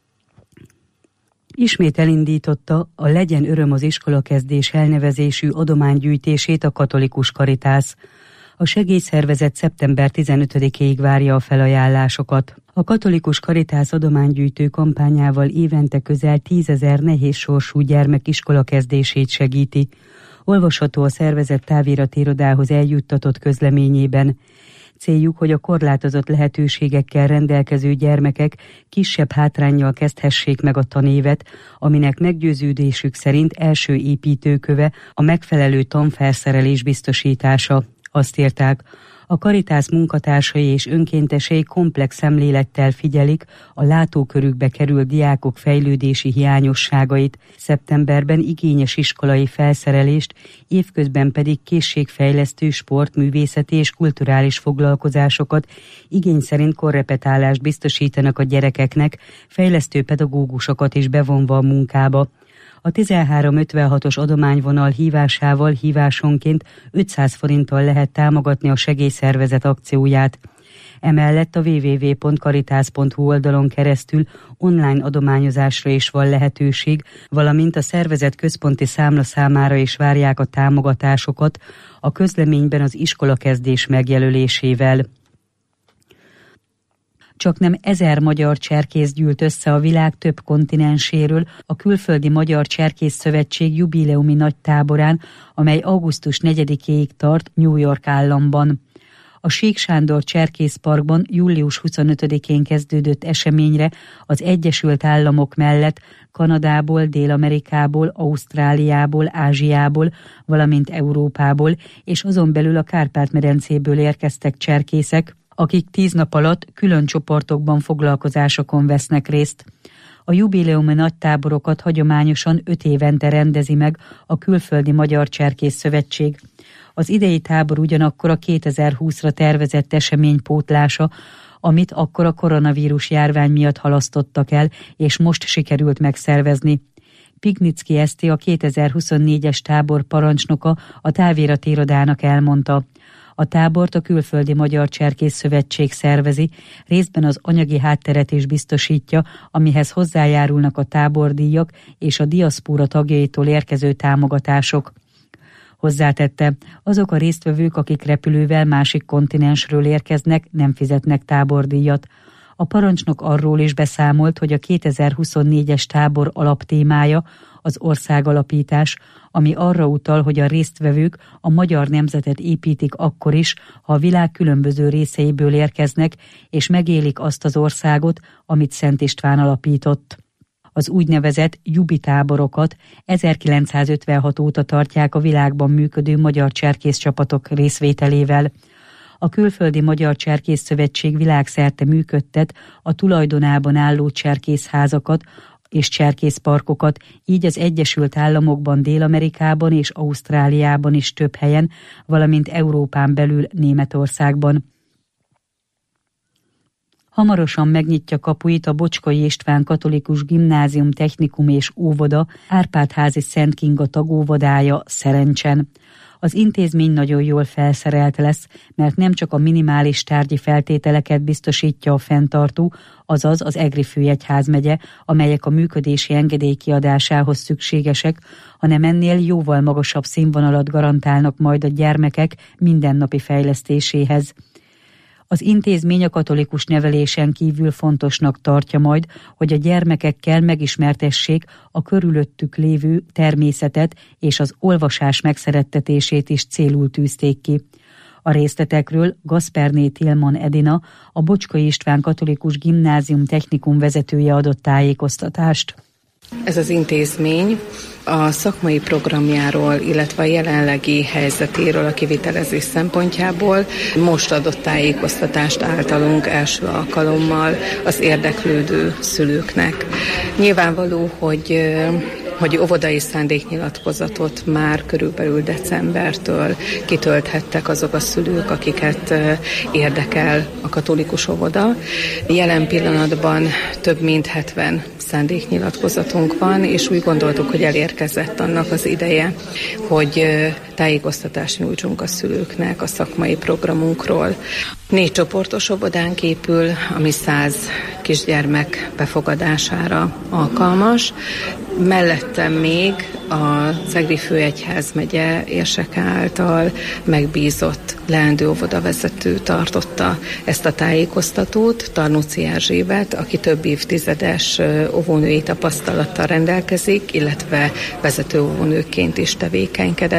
Ismét elindította a Legyen öröm az iskolakezdés elnevezésű adománygyűjtését a Katolikus Karitász. A segélyszervezet szeptember tizenötödikéig várja a felajánlásokat. A Katolikus Karitász adománygyűjtő kampányával évente közel tízezer nehéz sorsú gyermek iskolakezdését segíti. Olvasható a szervezet táviratirodához eljuttatott közleményében. Céljuk, hogy a korlátozott lehetőségekkel rendelkező gyermekek kisebb hátránnyal kezdhessék meg a tanévet, aminek meggyőződésük szerint első építőköve a megfelelő tanfelszerelés biztosítása. Azt írták, A Caritas munkatársai és önkéntesei komplex szemlélettel figyelik a látókörükbe került diákok fejlődési hiányosságait, szeptemberben igényes iskolai felszerelést, évközben pedig készségfejlesztő, sportművészeti és kulturális foglalkozásokat, igény szerint korrepetálást biztosítanak a gyerekeknek, fejlesztő pedagógusokat is bevonva a munkába. A tizenhárom ötvenhatos adományvonal hívásával hívásonként ötszáz forinttal lehet támogatni a segélyszervezet akcióját. Emellett a double-u double-u double-u pont caritas pont hu oldalon keresztül online adományozásra is van lehetőség, valamint a szervezet központi számla számára is várják a támogatásokat, a közleményben az iskolakezdés megjelölésével. Csaknem ezer magyar cserkész gyűlt össze a világ több kontinenséről a Külföldi Magyar Cserkész Szövetség jubileumi nagy táborán, amely augusztus negyedikéig tart New York államban. A Sík Sándor Cserkészparkban július huszonötödikén kezdődött eseményre az Egyesült Államok mellett Kanadából, Dél-Amerikából, Ausztráliából, Ázsiából, valamint Európából, és azon belül a Kárpát-medencéből érkeztek cserkészek, akik tíz nap alatt külön csoportokban foglalkozásokon vesznek részt. A jubileumi nagytáborokat hagyományosan öt évente rendezi meg a Külföldi Magyar Cserkész Szövetség. Az idei tábor ugyanakkor a kétezer-húszra tervezett esemény pótlása, amit akkor a koronavírus járvány miatt halasztottak el, és most sikerült megszervezni. Pignicki Eszti, a kétezer-huszonnégyes tábor parancsnoka a Távirat irodának elmondta. A tábort a Külföldi Magyar Cserkész Szövetség szervezi, részben az anyagi hátteret is biztosítja, amihez hozzájárulnak a tábordíjak és a diaszpóra tagjaitól érkező támogatások. Hozzátette, azok a résztvevők, akik repülővel másik kontinensről érkeznek, nem fizetnek tábordíjat. A parancsnok arról is beszámolt, hogy a kétezer-huszonnégyes tábor alaptémája az országalapítás, ami arra utal, hogy a résztvevők a magyar nemzetet építik akkor is, ha a világ különböző részeiből érkeznek, és megélik azt az országot, amit Szent István alapított. Az úgynevezett jubitáborokat ezerkilencszázötvenhat óta tartják a világban működő magyar cserkész csapatok részvételével. A Külföldi Magyar Cserkész Szövetség világszerte működtet a tulajdonában álló cserkészházakat és cserkészparkokat, így az Egyesült Államokban, Dél-Amerikában és Ausztráliában is több helyen, valamint Európán belül Németországban. Hamarosan megnyitja kapuit a Bocskai István Katolikus Gimnázium, Technikum és Óvoda Árpád-házi Szent Kinga tagóvodája Szerencsen. Az intézmény nagyon jól felszerelt lesz, mert nem csak a minimális tárgyi feltételeket biztosítja a fenntartó, azaz az Egri főegyházmegye, amelyek a működési engedély kiadásához szükségesek, hanem ennél jóval magasabb színvonalat garantálnak majd a gyermekek mindennapi fejlesztéséhez. Az intézmény a katolikus nevelésen kívül fontosnak tartja majd, hogy a gyermekekkel megismertessék a körülöttük lévő természetet, és az olvasás megszerettetését is célul tűzték ki. A részletekről Gasperné Tilman Edina, a Bocskai István Katolikus Gimnázium Technikum vezetője adott tájékoztatást. Ez az intézmény a szakmai programjáról, illetve a jelenlegi helyzetéről a kivitelezés szempontjából most adott tájékoztatást általunk első alkalommal az érdeklődő szülőknek. Nyilvánvaló, hogy hogy óvodai szándéknyilatkozatot már körülbelül decembertől kitölthettek azok a szülők, akiket érdekel a katolikus óvoda. Jelen pillanatban több mint hetven szándéknyilatkozatunk van, és úgy gondoltuk, hogy elérkezett annak az ideje, hogy tájékoztatást nyújtsunk a szülőknek a szakmai programunkról. Négy csoportos óvodánk épül, ami száz kisgyermek befogadására alkalmas. Mellettem még az Egri főegyházmegye érseke által megbízott leendő óvodavezető tartotta ezt a tájékoztatót, Tarnóci Erzsébet, aki több évtizedes óvónői tapasztalattal rendelkezik, illetve vezető óvónőként is tevékenykedett.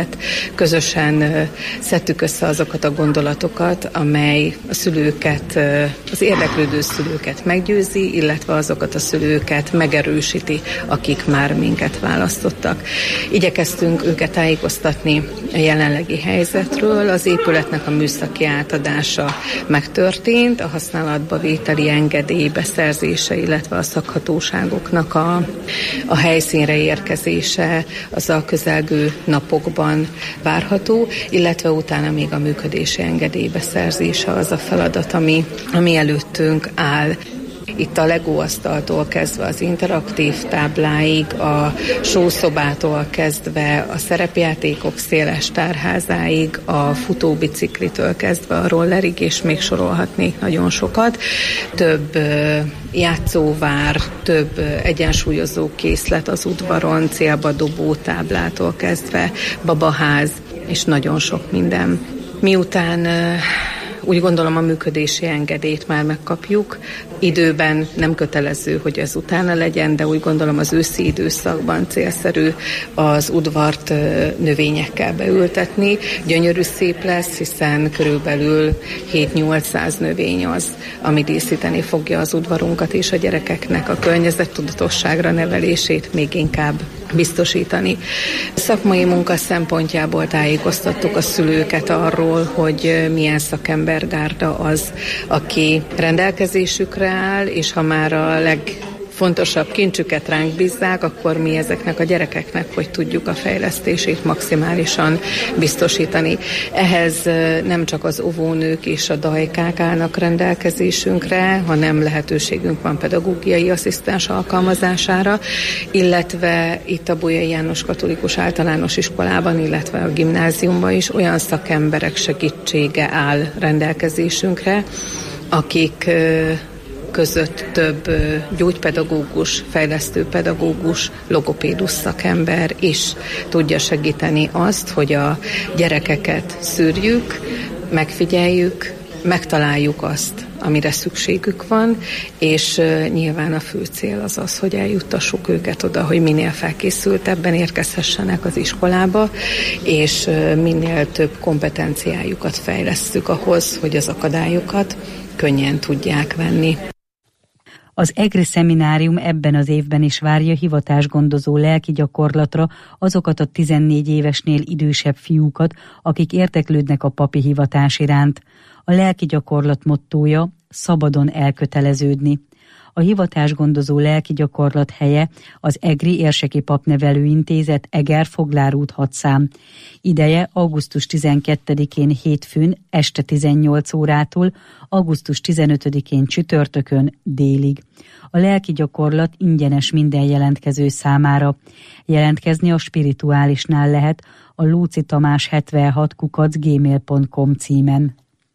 közösen szedtük össze azokat a gondolatokat, amely a szülőket, az érdeklődő szülőket meggyőzi, illetve azokat a szülőket megerősíti, akik már minket választottak. Igyekeztünk őket tájékoztatni a jelenlegi helyzetről, az épületnek a műszaki átadása megtörtént, a használatba vételi engedély beszerzése, illetve a szakhatóságoknak a, a helyszínre érkezése az a közelgő napokban várható, illetve utána még a működési engedély beszerzése az a feladat, ami, ami előttünk áll. Itt a legóasztaltól kezdve az interaktív tábláig, a sószobától kezdve a szerepjátékok széles tárházáig, a futóbiciklitől kezdve a rollerig, és még sorolhatnék nagyon sokat. Több játszóvár, több egyensúlyozó készlet az udvaron, célba dobó táblától kezdve, babaház, és nagyon sok minden. Miután úgy gondolom, a működési engedélyt már megkapjuk. Időben nem kötelező, hogy ez utána legyen, de úgy gondolom az őszi időszakban célszerű az udvart növényekkel beültetni. Gyönyörű szép lesz, hiszen körülbelül hét-nyolcszáz növény az, ami díszíteni fogja az udvarunkat, és a gyerekeknek a környezettudatosságra nevelését még inkább biztosítani. Szakmai munka szempontjából tájékoztattuk a szülőket arról, hogy milyen szakembergárda az, aki rendelkezésükre áll, és ha már a legfontosabb kincsüket ránk bízzák, akkor mi ezeknek a gyerekeknek hogy tudjuk a fejlesztését maximálisan biztosítani. Ehhez nem csak az óvónők és a dajkák állnak rendelkezésünkre, hanem lehetőségünk van pedagógiai asszisztens alkalmazására, illetve itt a Bolyai János Katolikus Általános Iskolában, illetve a gimnáziumban is olyan szakemberek segítsége áll rendelkezésünkre, akik között több gyógypedagógus, fejlesztőpedagógus, logopédus szakember is tudja segíteni azt, hogy a gyerekeket szűrjük, megfigyeljük, megtaláljuk azt, amire szükségük van, és nyilván a fő cél az az, hogy eljuttassuk őket oda, hogy minél felkészültebben érkezhessenek az iskolába, és minél több kompetenciájukat fejlesszük ahhoz, hogy az akadályokat könnyen tudják venni. Az EGRI szeminárium ebben az évben is várja hivatásgondozó lelki gyakorlatra azokat a tizennégy évesnél idősebb fiúkat, akik érdeklődnek a papi hivatás iránt. A lelki gyakorlat mottója szabadon elköteleződni. A hivatásgondozó lelki gyakorlat helye az EGRI Érseki Papnevelő Intézet Eger-Foglár út hat szám. Ideje augusztus tizenkettedikén hétfőn este tizennyolc órától, augusztus tizenötödikén csütörtökön délig. A lelki gyakorlat ingyenes minden jelentkező számára. Jelentkezni a Spirituálisnál lehet a Lóczy Tamás hetvenhat kukac gmail pont com címen.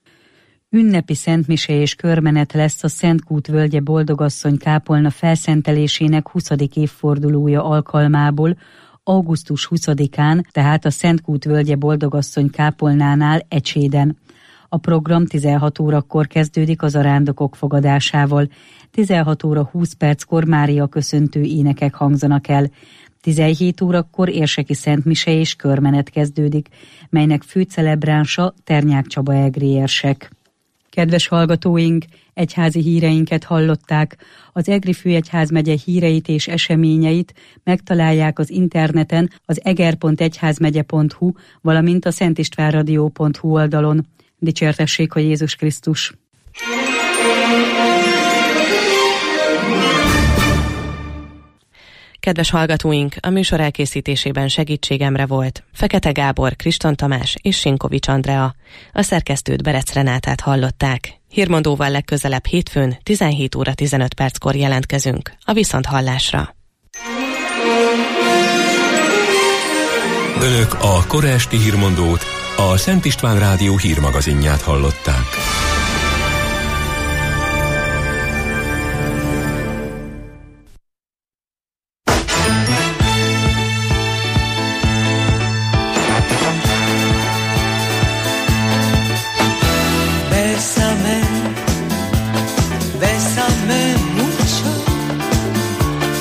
Ünnepi szentmise és körmenet lesz a Szentkút völgye Boldogasszony kápolna felszentelésének huszadik évfordulója alkalmából augusztus huszadikán, tehát a Szentkút völgye Boldogasszony kápolnánál Ecséden. A program tizenhat órakor kezdődik az arándokok fogadásával. tizenhat óra húsz perckor Mária köszöntő énekek hangzanak el. tizenhét órakor érseki szentmise és körmenet kezdődik, melynek főcelebránsa Ternyák Csaba egri érsek. Kedves hallgatóink, egyházi híreinket hallották. Az Egri főegyházmegye híreit és eseményeit megtalálják az interneten az eger pont egyházmegye pont hu, valamint a szentistvánradio pont hu oldalon. Dicsértessék a Jézus Krisztus! Kedves hallgatóink, a műsor elkészítésében segítségemre volt Fekete Gábor, Kriston Tamás és Sinkovics Andrea. A szerkesztőt Berec Renátát hallották. Hírmondóval legközelebb hétfőn tizenhét óra tizenöt perckor jelentkezünk. A viszonthallásra. Önök a kora esti hírmondót, a Szent István Rádió hírmagazinját hallották.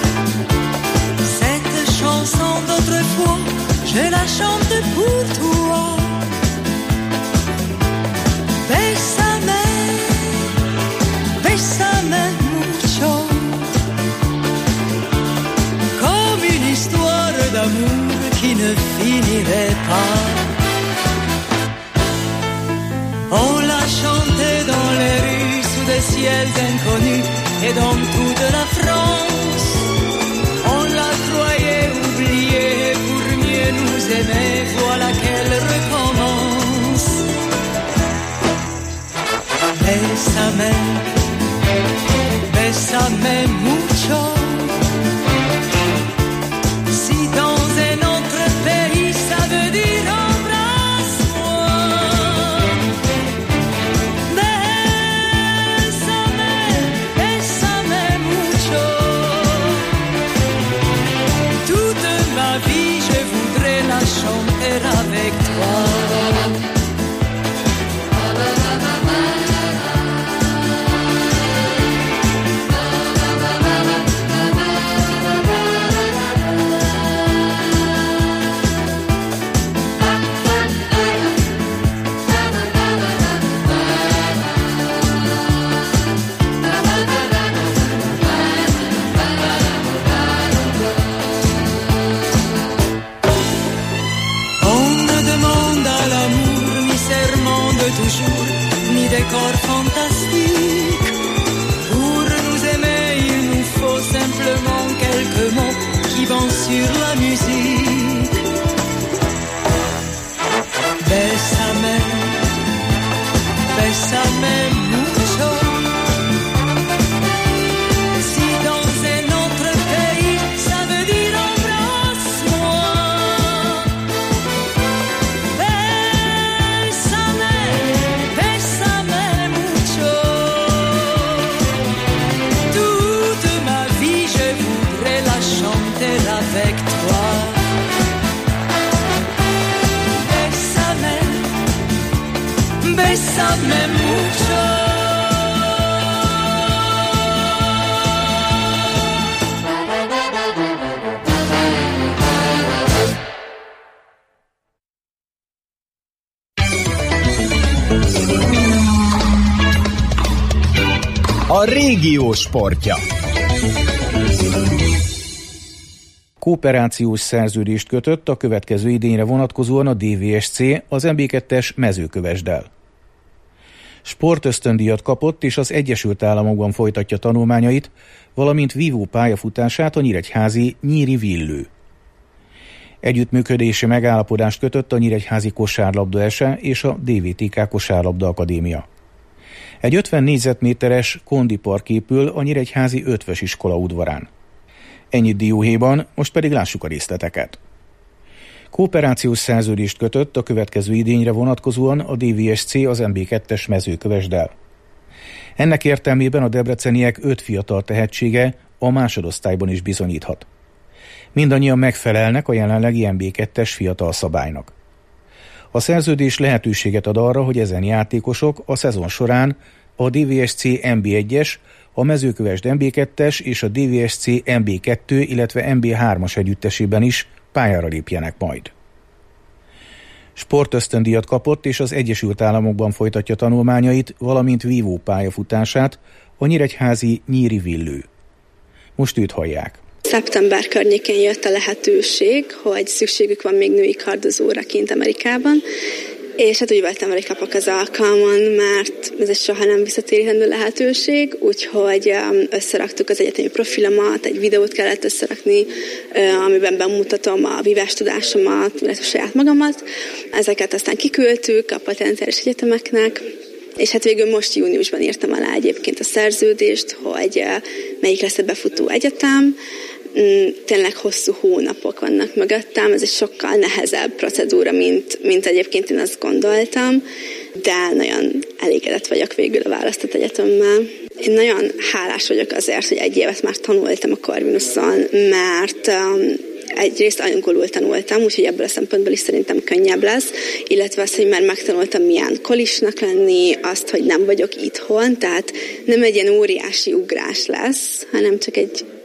Je la chante pour toi. ne finirait pas. On l'a chanté dans les rues sous des ciels inconnus et dans toute la France. On la croyait oubliée pour mieux nous aimer, voilà qu'elle recommence. Bésame, bésame mucho. Si dans un autre pays ça veut dire embrasse-moi. Bésame, bésame mucho. Toute ma vie je voudrais la chanter avec toi. Décor fantastique. Pour nous aimer, il nous faut simplement quelques mots qui vont sur la musique. Bésame, bésame mucho. Si dans un autre pays, ça veut dire embrasse-moi. Bésame, bésame. Avec toi, bésame, bésame mucho. A régió sportja. Kooperációs szerződést kötött a következő idényre vonatkozóan a dé vé es cé az em bé kettes Mezőkövesddel. Sportösztöndíjat kapott és az Egyesült Államokban folytatja tanulmányait, valamint vívó pályafutását a nyíregyházi Nyíri Villő. Együttműködési megállapodást kötött a Nyíregyházi Kosárlabda es e és a dé vé té ká Kosárlabda Akadémia. Egy ötven négyzetméteres kondipark épül a nyíregyházi Ötvös iskola udvarán. Ennyit dióhéjban, most pedig lássuk a részleteket. Kooperációs szerződést kötött a következő idényre vonatkozóan a dé vé es cé az em bé kettes Mezőkövesddel. Ennek értelmében a debreceniek öt fiatal tehetsége a másodosztályban is bizonyíthat. Mindannyian megfelelnek a jelenlegi em bé kettes fiatal szabálynak. A szerződés lehetőséget ad arra, hogy ezen játékosok a szezon során a dé vé es cé em bé egyes, a Mezőkövesd em bé kettes és a dé vé es cé em bé kettő, illetve em bé hármas együttesében is pályára lépjenek majd. Sportösztöndíjat kapott és az Egyesült Államokban folytatja tanulmányait, valamint vívó pályafutását a nyíregyházi Nyíri Villő. Most őt hallják. Szeptember környékén jött a lehetőség, hogy szükségük van még női kardozóra kint Amerikában, és hát úgy voltam, hogy kapok az alkalmon, mert ez egy soha nem visszatérítendő lehetőség, úgyhogy összeraktuk az egyetemi profilomat, egy videót kellett összerakni, amiben bemutatom a vívás tudásomat, illetve saját magamat. Ezeket aztán kiküldtük a potenciális egyetemeknek, és hát végül most júniusban írtam alá egyébként a szerződést, hogy melyik lesz a befutó egyetem. Tényleg hosszú hónapok vannak mögöttem, ez egy sokkal nehezebb procedúra, mint, mint egyébként én azt gondoltam, de nagyon elégedett vagyok végül a választott egyetemmel. Én nagyon hálás vagyok azért, hogy egy évet már tanultam a Corvinuson, mert um, egyrészt angolul tanultam, úgyhogy ebből a szempontból is szerintem könnyebb lesz, illetve azt, hogy már megtanultam milyen kolisnak lenni, azt, hogy nem vagyok itthon, tehát nem egy ilyen óriási ugrás lesz, hanem csak egy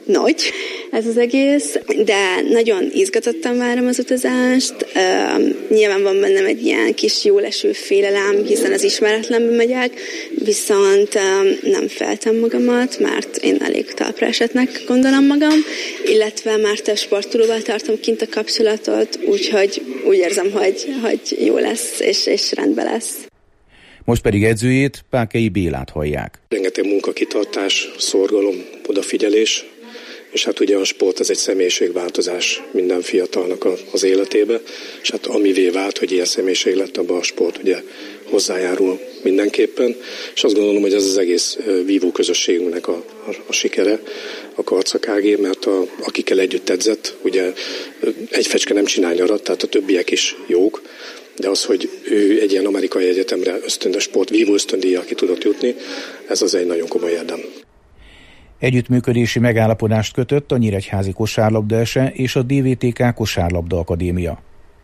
nagy ez az egész, de nagyon izgatottan várom az utazást. Uh, nyilván van bennem egy ilyen kis jóleső félelem, hiszen az ismeretlenbe megyek, viszont uh, nem feltem magamat, mert én elég talpra esetnek gondolom magam, illetve már több sportolóval tartom kint a kapcsolatot, úgyhogy úgy érzem, hogy, hogy jó lesz és, és rendben lesz. Most pedig edzőjét, Pákei Bélát hallják. Rengeteg munkakitartás, szorgalom, odafigyelés, és hát ugye a sport az egy személyiségváltozás minden fiatalnak az életébe, és hát amivé vált, hogy ilyen személyiség lett, abban a sport ugye hozzájárul mindenképpen, és azt gondolom, hogy ez az egész vívó közösségünknek a, a, a sikere, a Karca ká gé, mert a, akikkel együtt edzett, ugye egy fecske nem csinál nyarat, tehát a többiek is jók, de az, hogy ő egy ilyen amerikai egyetemre ösztöndíjas sport, vívó ösztöndíjjal ki tudott jutni, ez az egy nagyon komoly érdem. Együttműködési megállapodást kötött a Nyíregyházi Kosárlabda es e és a dé vé té ká Kosárlabda Akadémia.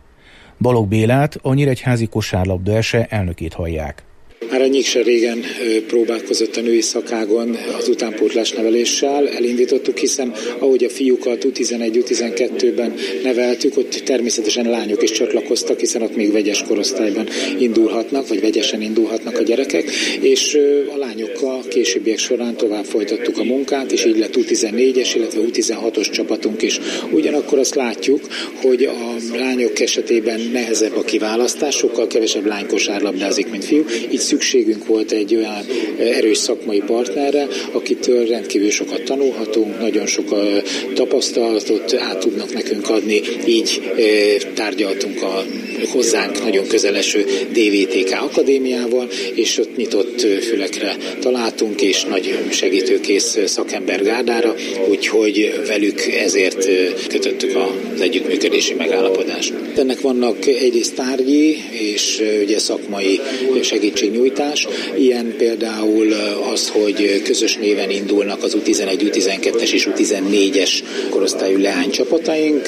Balogh Bélát, a Nyíregyházi Kosárlabda es e elnökét hallják. Már a Nyikse régen próbálkozott a női szakágon az utánpótlás neveléssel, elindítottuk, hiszen ahogy a fiúkat U tizenegy U tizenkettőben neveltük, ott természetesen lányok is csatlakoztak, hiszen ott még vegyes korosztályban indulhatnak, vagy vegyesen indulhatnak a gyerekek, és a lányokkal későbbiek során tovább folytattuk a munkát, és így lett U tizennégyes, illetve U tizenhatos csapatunk is. Ugyanakkor azt látjuk, hogy a lányok esetében nehezebb a kiválasztás, sokkal kevesebb lány kosárlabdázik, mint fiú, így szükségünk volt egy olyan erős szakmai partnerre, akitől rendkívül sokat tanulhatunk, nagyon sok tapasztalatot át tudnak nekünk adni, így tárgyaltunk a hozzánk nagyon közeleső dé vé té ká Akadémiával, és ott nyitott fülekre találtunk, és nagy segítőkész szakember gárdára, úgyhogy velük ezért kötöttük az együttműködési megállapodást. Ennek vannak egyrészt tárgyi és ugye szakmai segítségnyújtás, ilyen például az, hogy közös néven indulnak az U tizenegy, U tizenkettes és U tizennégyes korosztályú leánycsapataink,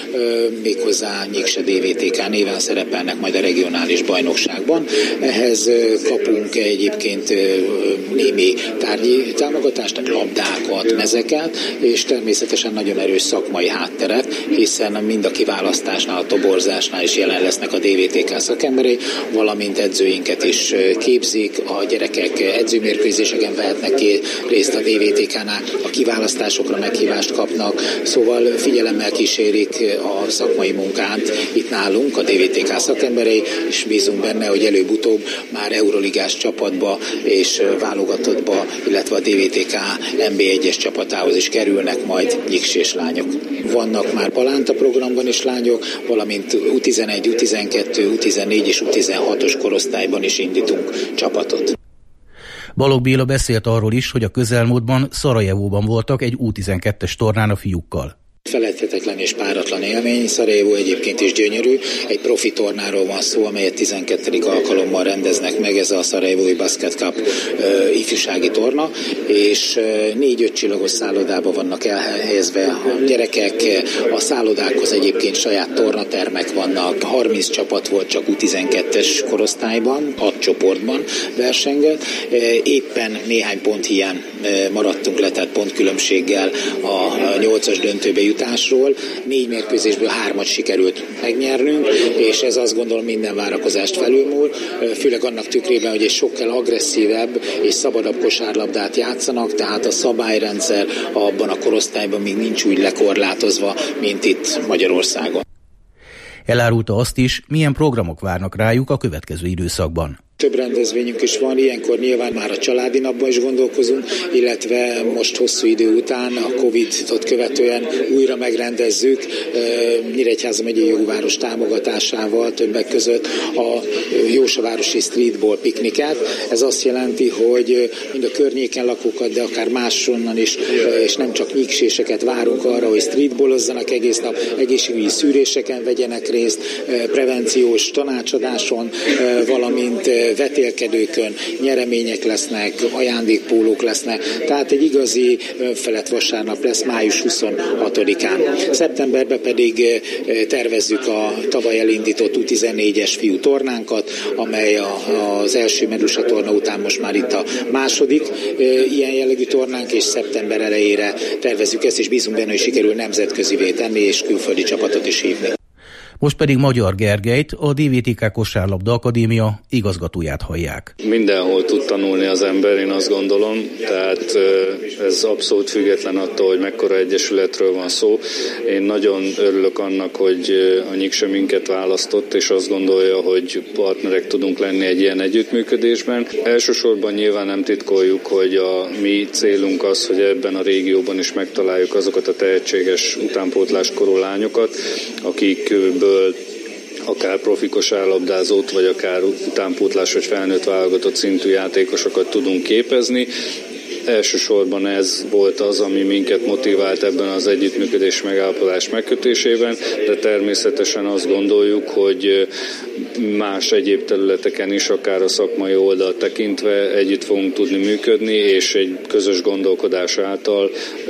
méghozzá Nyikse dé vé té ká néven szerepelnek majd a regionális bajnokságban. Ehhez kapunk egyébként némi tárgyi támogatást, labdákat, mezeket, és természetesen nagyon erős szakmai hátteret, hiszen mind a kiválasztásnál, a toborzásnál is jelen lesznek a dé vé té ká szakemberei, valamint edzőinket is képzik, a gyerekek edzőmérkőzéseken vehetnek ki részt a dé vé té ká-nál, a kiválasztásokra meghívást kapnak, szóval figyelemmel kísérik a szakmai munkát itt nálunk, a dé vé té ká szakemberei, és bízunk benne, hogy előbb-utóbb már euroligás csapatba és válogatottba, illetve a dé vé té ká en bé egyes csapatához is kerülnek majd nyiksés lányok. Vannak már Palánta programban is lányok, valamint U tizenegy, U tizenkettő, U tizennégy és U tizenhatos korosztályban is indítunk csapatot. Balogh Béla beszélt arról is, hogy a közelmúltban Szarajevóban voltak egy U tizenkettes tornán a fiúkkal. Feledhetetlen és páratlan élmény. Szarajevó egyébként is gyönyörű. Egy profi tornáról van szó, amelyet tizenkettedik alkalommal rendeznek meg, ez a Szarajevói Basket Cup uh, ifjúsági torna, és uh, négy-öt csillagos szállodában vannak elhelyezve a gyerekek. A szállodákhoz egyébként saját tornatermek vannak. harminc csapat volt csak U tizenkettes korosztályban, hat csoportban versengett. Uh, éppen néhány pont hiány uh, maradtunk le, tehát pontkülönbséggel a nyolcas döntőbe jut jutásról. Négy mérkőzésből hármat sikerült megnyernünk, és ez azt gondolom minden várakozást felülmúl, főleg annak tükrében, hogy egy sokkal agresszívebb és szabadabb kosárlabdát játszanak, tehát a szabályrendszer abban a korosztályban még nincs úgy lekorlátozva, mint itt Magyarországon. Elárulta azt is, milyen programok várnak rájuk a következő időszakban. Több rendezvényünk is van, ilyenkor nyilván már a családi napban is gondolkozunk, illetve most hosszú idő után a Covidot követően újra megrendezzük Nyíregyháza megyei jogváros támogatásával többek között a Jósavárosi streetball pikniket. Ez azt jelenti, hogy mind a környéken lakókat, de akár máshonnan is, és nem csak nyikséseket várunk arra, hogy streetballozzanak egész nap, egészségügyi szűréseken vegyenek részt, prevenciós tanácsadáson, valamint vetélkedőkön nyeremények lesznek, ajándékpólók lesznek, tehát egy igazi önfelett vasárnap lesz május huszonhatodikán. Szeptemberben pedig tervezzük a tavaly elindított U tizennégyes fiú tornánkat, amely az első Medusa torna után most már itt a második ilyen jellegű tornánk, és szeptember elejére tervezzük ezt, és bízunk benne, hogy sikerül nemzetközivé tenni, és külföldi csapatot is hívni. Most pedig Magyar Gergelyt, a dé vé té ká Kosárlabda Akadémia igazgatóját hallják. Mindenhol tud tanulni az ember, én azt gondolom, tehát ez abszolút független attól, hogy mekkora egyesületről van szó. Én nagyon örülök annak, hogy a Nyikse minket választott, és azt gondolja, hogy partnerek tudunk lenni egy ilyen együttműködésben. Elsősorban nyilván nem titkoljuk, hogy a mi célunk az, hogy ebben a régióban is megtaláljuk azokat a tehetséges utánpótláskorú lányokat, akikből akár profi kosárlabdázót, vagy akár utánpótlás vagy felnőtt válogatott szintű játékosokat tudunk képezni. Elsősorban ez volt az, ami minket motivált ebben az együttműködés megállapodás megkötésében, de természetesen azt gondoljuk, hogy más egyéb területeken is, akár a szakmai oldalt tekintve együtt fogunk tudni működni, és egy közös gondolkodás által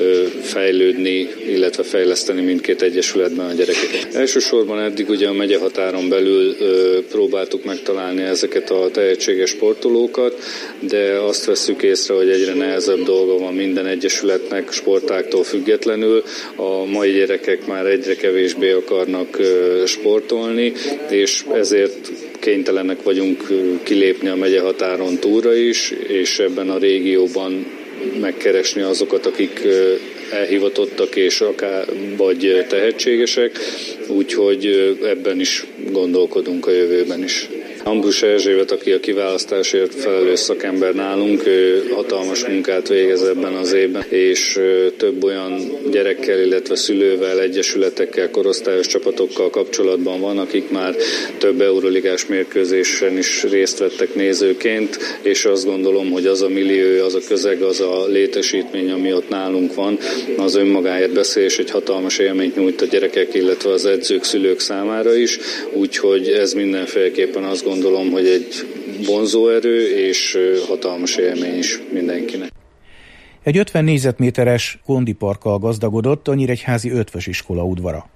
fejlődni, illetve fejleszteni mindkét egyesületben a gyerekeket. Elsősorban eddig ugye a megyehatáron belül próbáltuk megtalálni ezeket a tehetséges sportolókat, de azt vesszük észre, hogy egyre nehezebb dolga van minden egyesületnek sportáktól függetlenül. A mai gyerekek már egyre kevésbé akarnak sportolni, és ezért kénytelenek vagyunk kilépni a megyehatáron túlra is, és ebben a régióban megkeresni azokat, akik elhivatottak és akár vagy tehetségesek, úgyhogy ebben is gondolkodunk a jövőben is. Ambrus Erzsébet, aki a kiválasztásért felelős szakember nálunk, ő hatalmas munkát végez ebben az évben, és több olyan gyerekkel, illetve szülővel, egyesületekkel, korosztályos csapatokkal kapcsolatban van, akik már több euroligás mérkőzésen is részt vettek nézőként, és azt gondolom, hogy az a millió, az a közeg, az a létesítmény, ami ott nálunk van, az önmagáért beszél, és egy hatalmas élményt nyújt a gyerekek, illetve az edzők, szülők számára is, úgyhogy ez mindenféleképpen azt gondolom, hogy egy vonzóerő és hatalmas élmény is mindenkinek. Egy ötven négyzetméteres kondiparkkal gazdagodott a nyíregyházi Ötvös iskola udvara.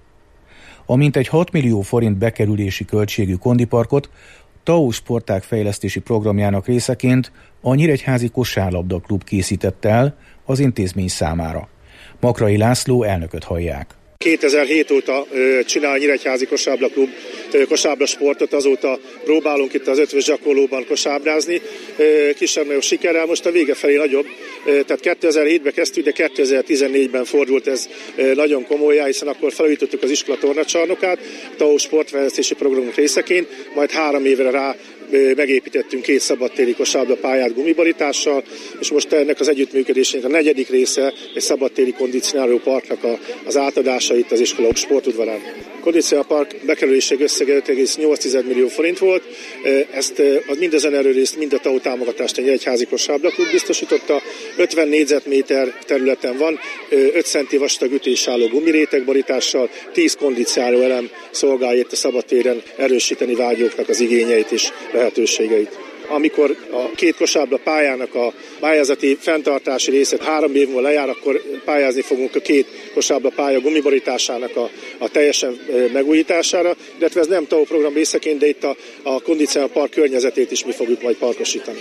A mintegy hat millió forint bekerülési költségű kondiparkot TAO sportág fejlesztési programjának részeként a Nyíregyházi Kosárlabda Klub készítette el az intézmény számára. Makrai László elnököt hallják. kétezer-hét óta ö, csinál a Nyíregyházi Kosárlabda Klub ö, kosárlabda sportot, azóta próbálunk itt az Ötvös gyakorlóban kosárlázni, kisebb-nagyobb sikerrel, most a vége felé nagyobb, ö, tehát kétezer-hétben kezdtük, de kétezer-tizennégyben fordult ez ö, nagyon komolyá, hiszen akkor felújítottuk az iskola tornacsarnokát, TAO sportfejlesztési programunk részeként, majd három évre rá megépítettünk két szabadtéri kosárlabda pályát gumiborítással, és most ennek az együttműködésnek a negyedik része egy szabadtéri kondicionáló parknak a, az átadása itt az iskola sportudvarán. A kondicionáló park bekerüléség összege öt egész nyolc millió forint volt, ezt az mindezen erőrészt, mind a TAO támogatást egy Nyíregyházi Kosárlabda Klub biztosította, ötven négyzetméter területen van, öt centi vastag ütésálló gumirétegborítással, tíz kondicionáló elem szolgálja itt a szabadtéren erősíteni vágyóknak az igényeit is, lehetőségeit. Amikor a két kosárlabda pályának a pályázati fenntartási részét három év múlva lejár, akkor pályázni fogunk a két kosárlabda pálya gumiborításának a, a teljesen megújítására, illetve ez nem TAO program részeként, de itt a, a kondicionáló park környezetét is mi fogjuk majd parkosítani.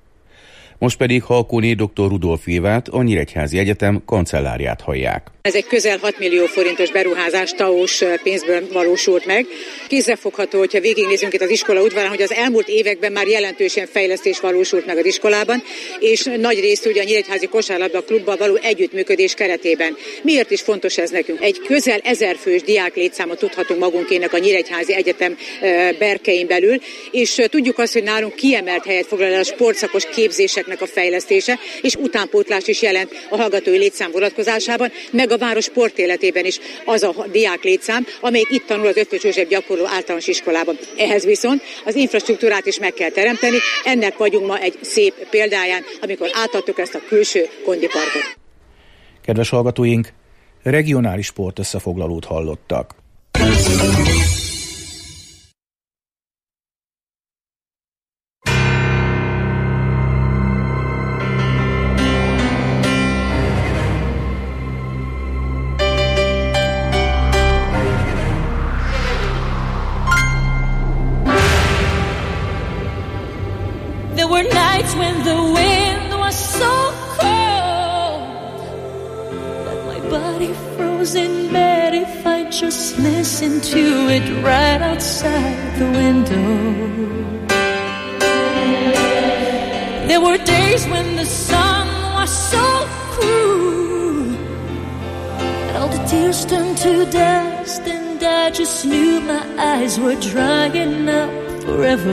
Most pedig Halkóné dr. Rudolf Évát, a Nyíregyházi Egyetem kancellárját hallják. Ez egy közel hat millió forintos beruházás TAO-s pénzből valósult meg. Kézzelfogható, hogyha végignézünk itt az iskola udvarán, hogy az elmúlt években már jelentősen fejlesztés valósult meg az iskolában, és nagy részt ugye a Nyíregyházi Kosárlabda Klubbal való együttműködés keretében. Miért is fontos ez nekünk? Egy közel ezer fős diák létszámot tudhatunk magunkének a Nyíregyházi Egyetem berkein belül, és tudjuk azt, hogy nálunk kiemelt helyet foglal el a sportszakos képzéseknek a fejlesztése, és utánpótlás is jelent a hallgatói létszám vonatkozásában, meg a város sportéletében is az a diák létszám, amelyik itt tanul az Ötvös József gyakorló általános iskolában. Ehhez viszont az infrastruktúrát is meg kell teremteni, ennek vagyunk ma egy szép példáján, amikor átadtuk ezt a külső kondiparkot. Kedves hallgatóink, regionális sport összefoglalót hallottak. just listen to it right outside the window. There were days when the sun was so cruel, and all the tears turned to dust, and I just knew my eyes were drying up forever.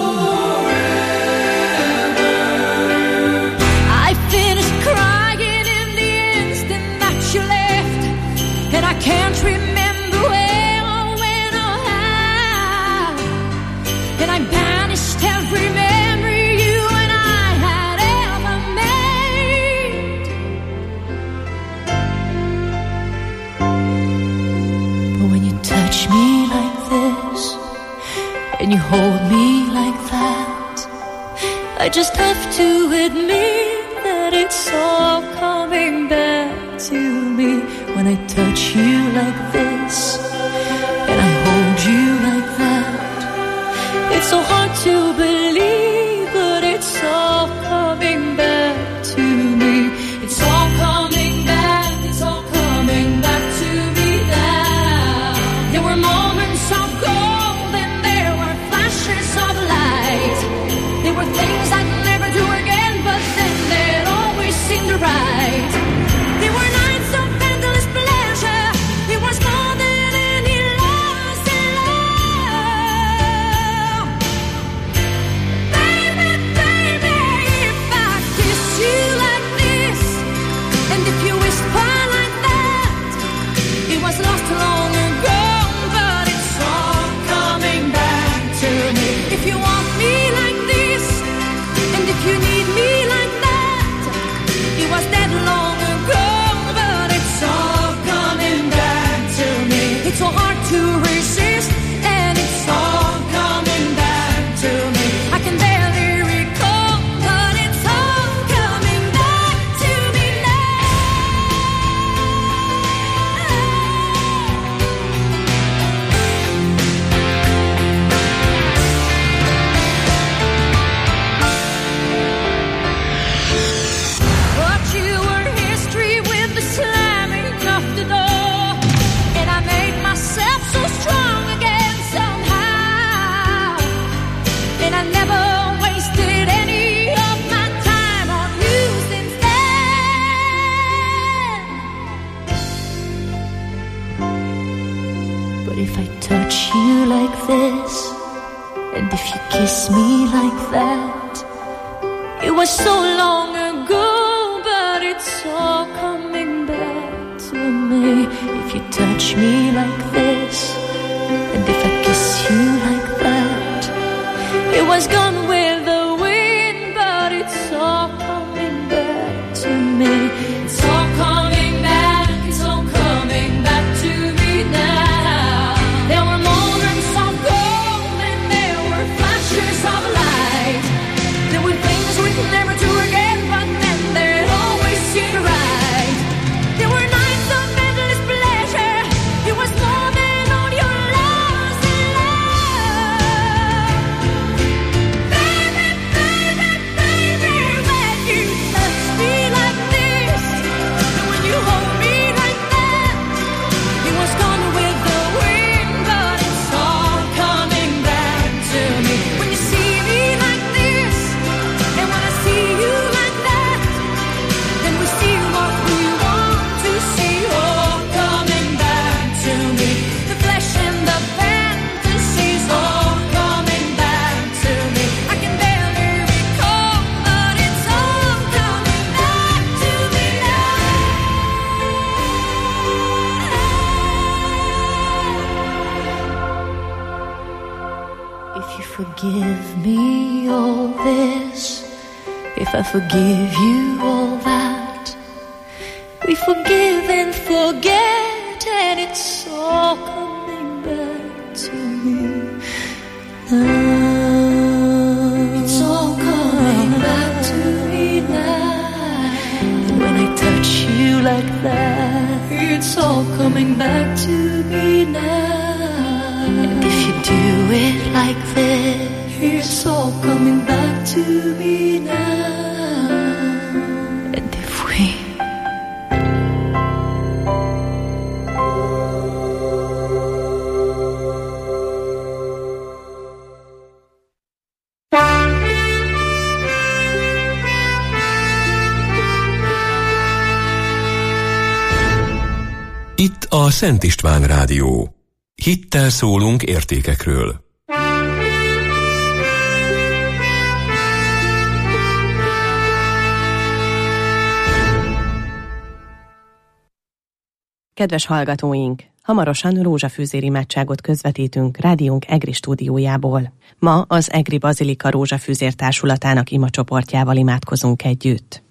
I finished crying in the instant that you left, and I can't remember where or when or how, and I banished every memory you and I had ever made. But when you touch me like this, and you hold me like that, I just have to admit that it's all coming back to me. When I touch you like this, and I hold you like that, it's so hard to believe, but it's all coming back to me. It's all coming back, it's all coming back to me now. There were moments of gold and there were flashes of light. There were things I'd never do again, but then they'd always seem right. There were nights of endless pleasure. It was more than any loss in love. Baby, baby, if I kiss you like this, and if you whisper like that, it was lost long ago, but it's all coming back to me. If you want me like this, and if you need me like that, it was dead long ago, but it's all coming back to me. It's so hard to resist, and it's all coming back to me. I can barely recall, but it's all coming back to me But you were history with the slamming of the door, and I made myself so strong again somehow, and I never wasted any of my time on you since then. But if I touch you like this, and if you kiss me like that, it was so long ago, but it's all coming back to me. If you touch me like this, and if I kiss you like that, it was gone with the wind, but it's all coming back to me. It's all coming back, it's all coming back to me now. There were moments of gold and there were flashes of light. There were things we'd never do again, but then they'd always seem right. There were nights of endless pleasure. It was more than all your loss in love. Baby, baby, baby, when you touch me like this, and when you hold me like that, it was gone with the wind, but it's all coming back to me. When you see me like this, and when I see you like that, then we see what we want to see, all coming back to me. The flesh and the fantasies, all coming back to me. I can barely recall, but it's all coming back to me now. If you forgive me all this, if I forgive you all that, we forgive and forget, and it's all coming back to me now. It's all coming back to me now. And when I touch you like that, it's all coming back to me now. And if you do it like this, it's all coming back to me now. And if we Szent István Rádió. Hittel szólunk értékekről. Kedves hallgatóink! Hamarosan rózsafűzér imádságot közvetítünk rádiónk Egri stúdiójából. Ma az Egri Bazilika Rózsafűzér Társulatának imacsoportjával imádkozunk együtt.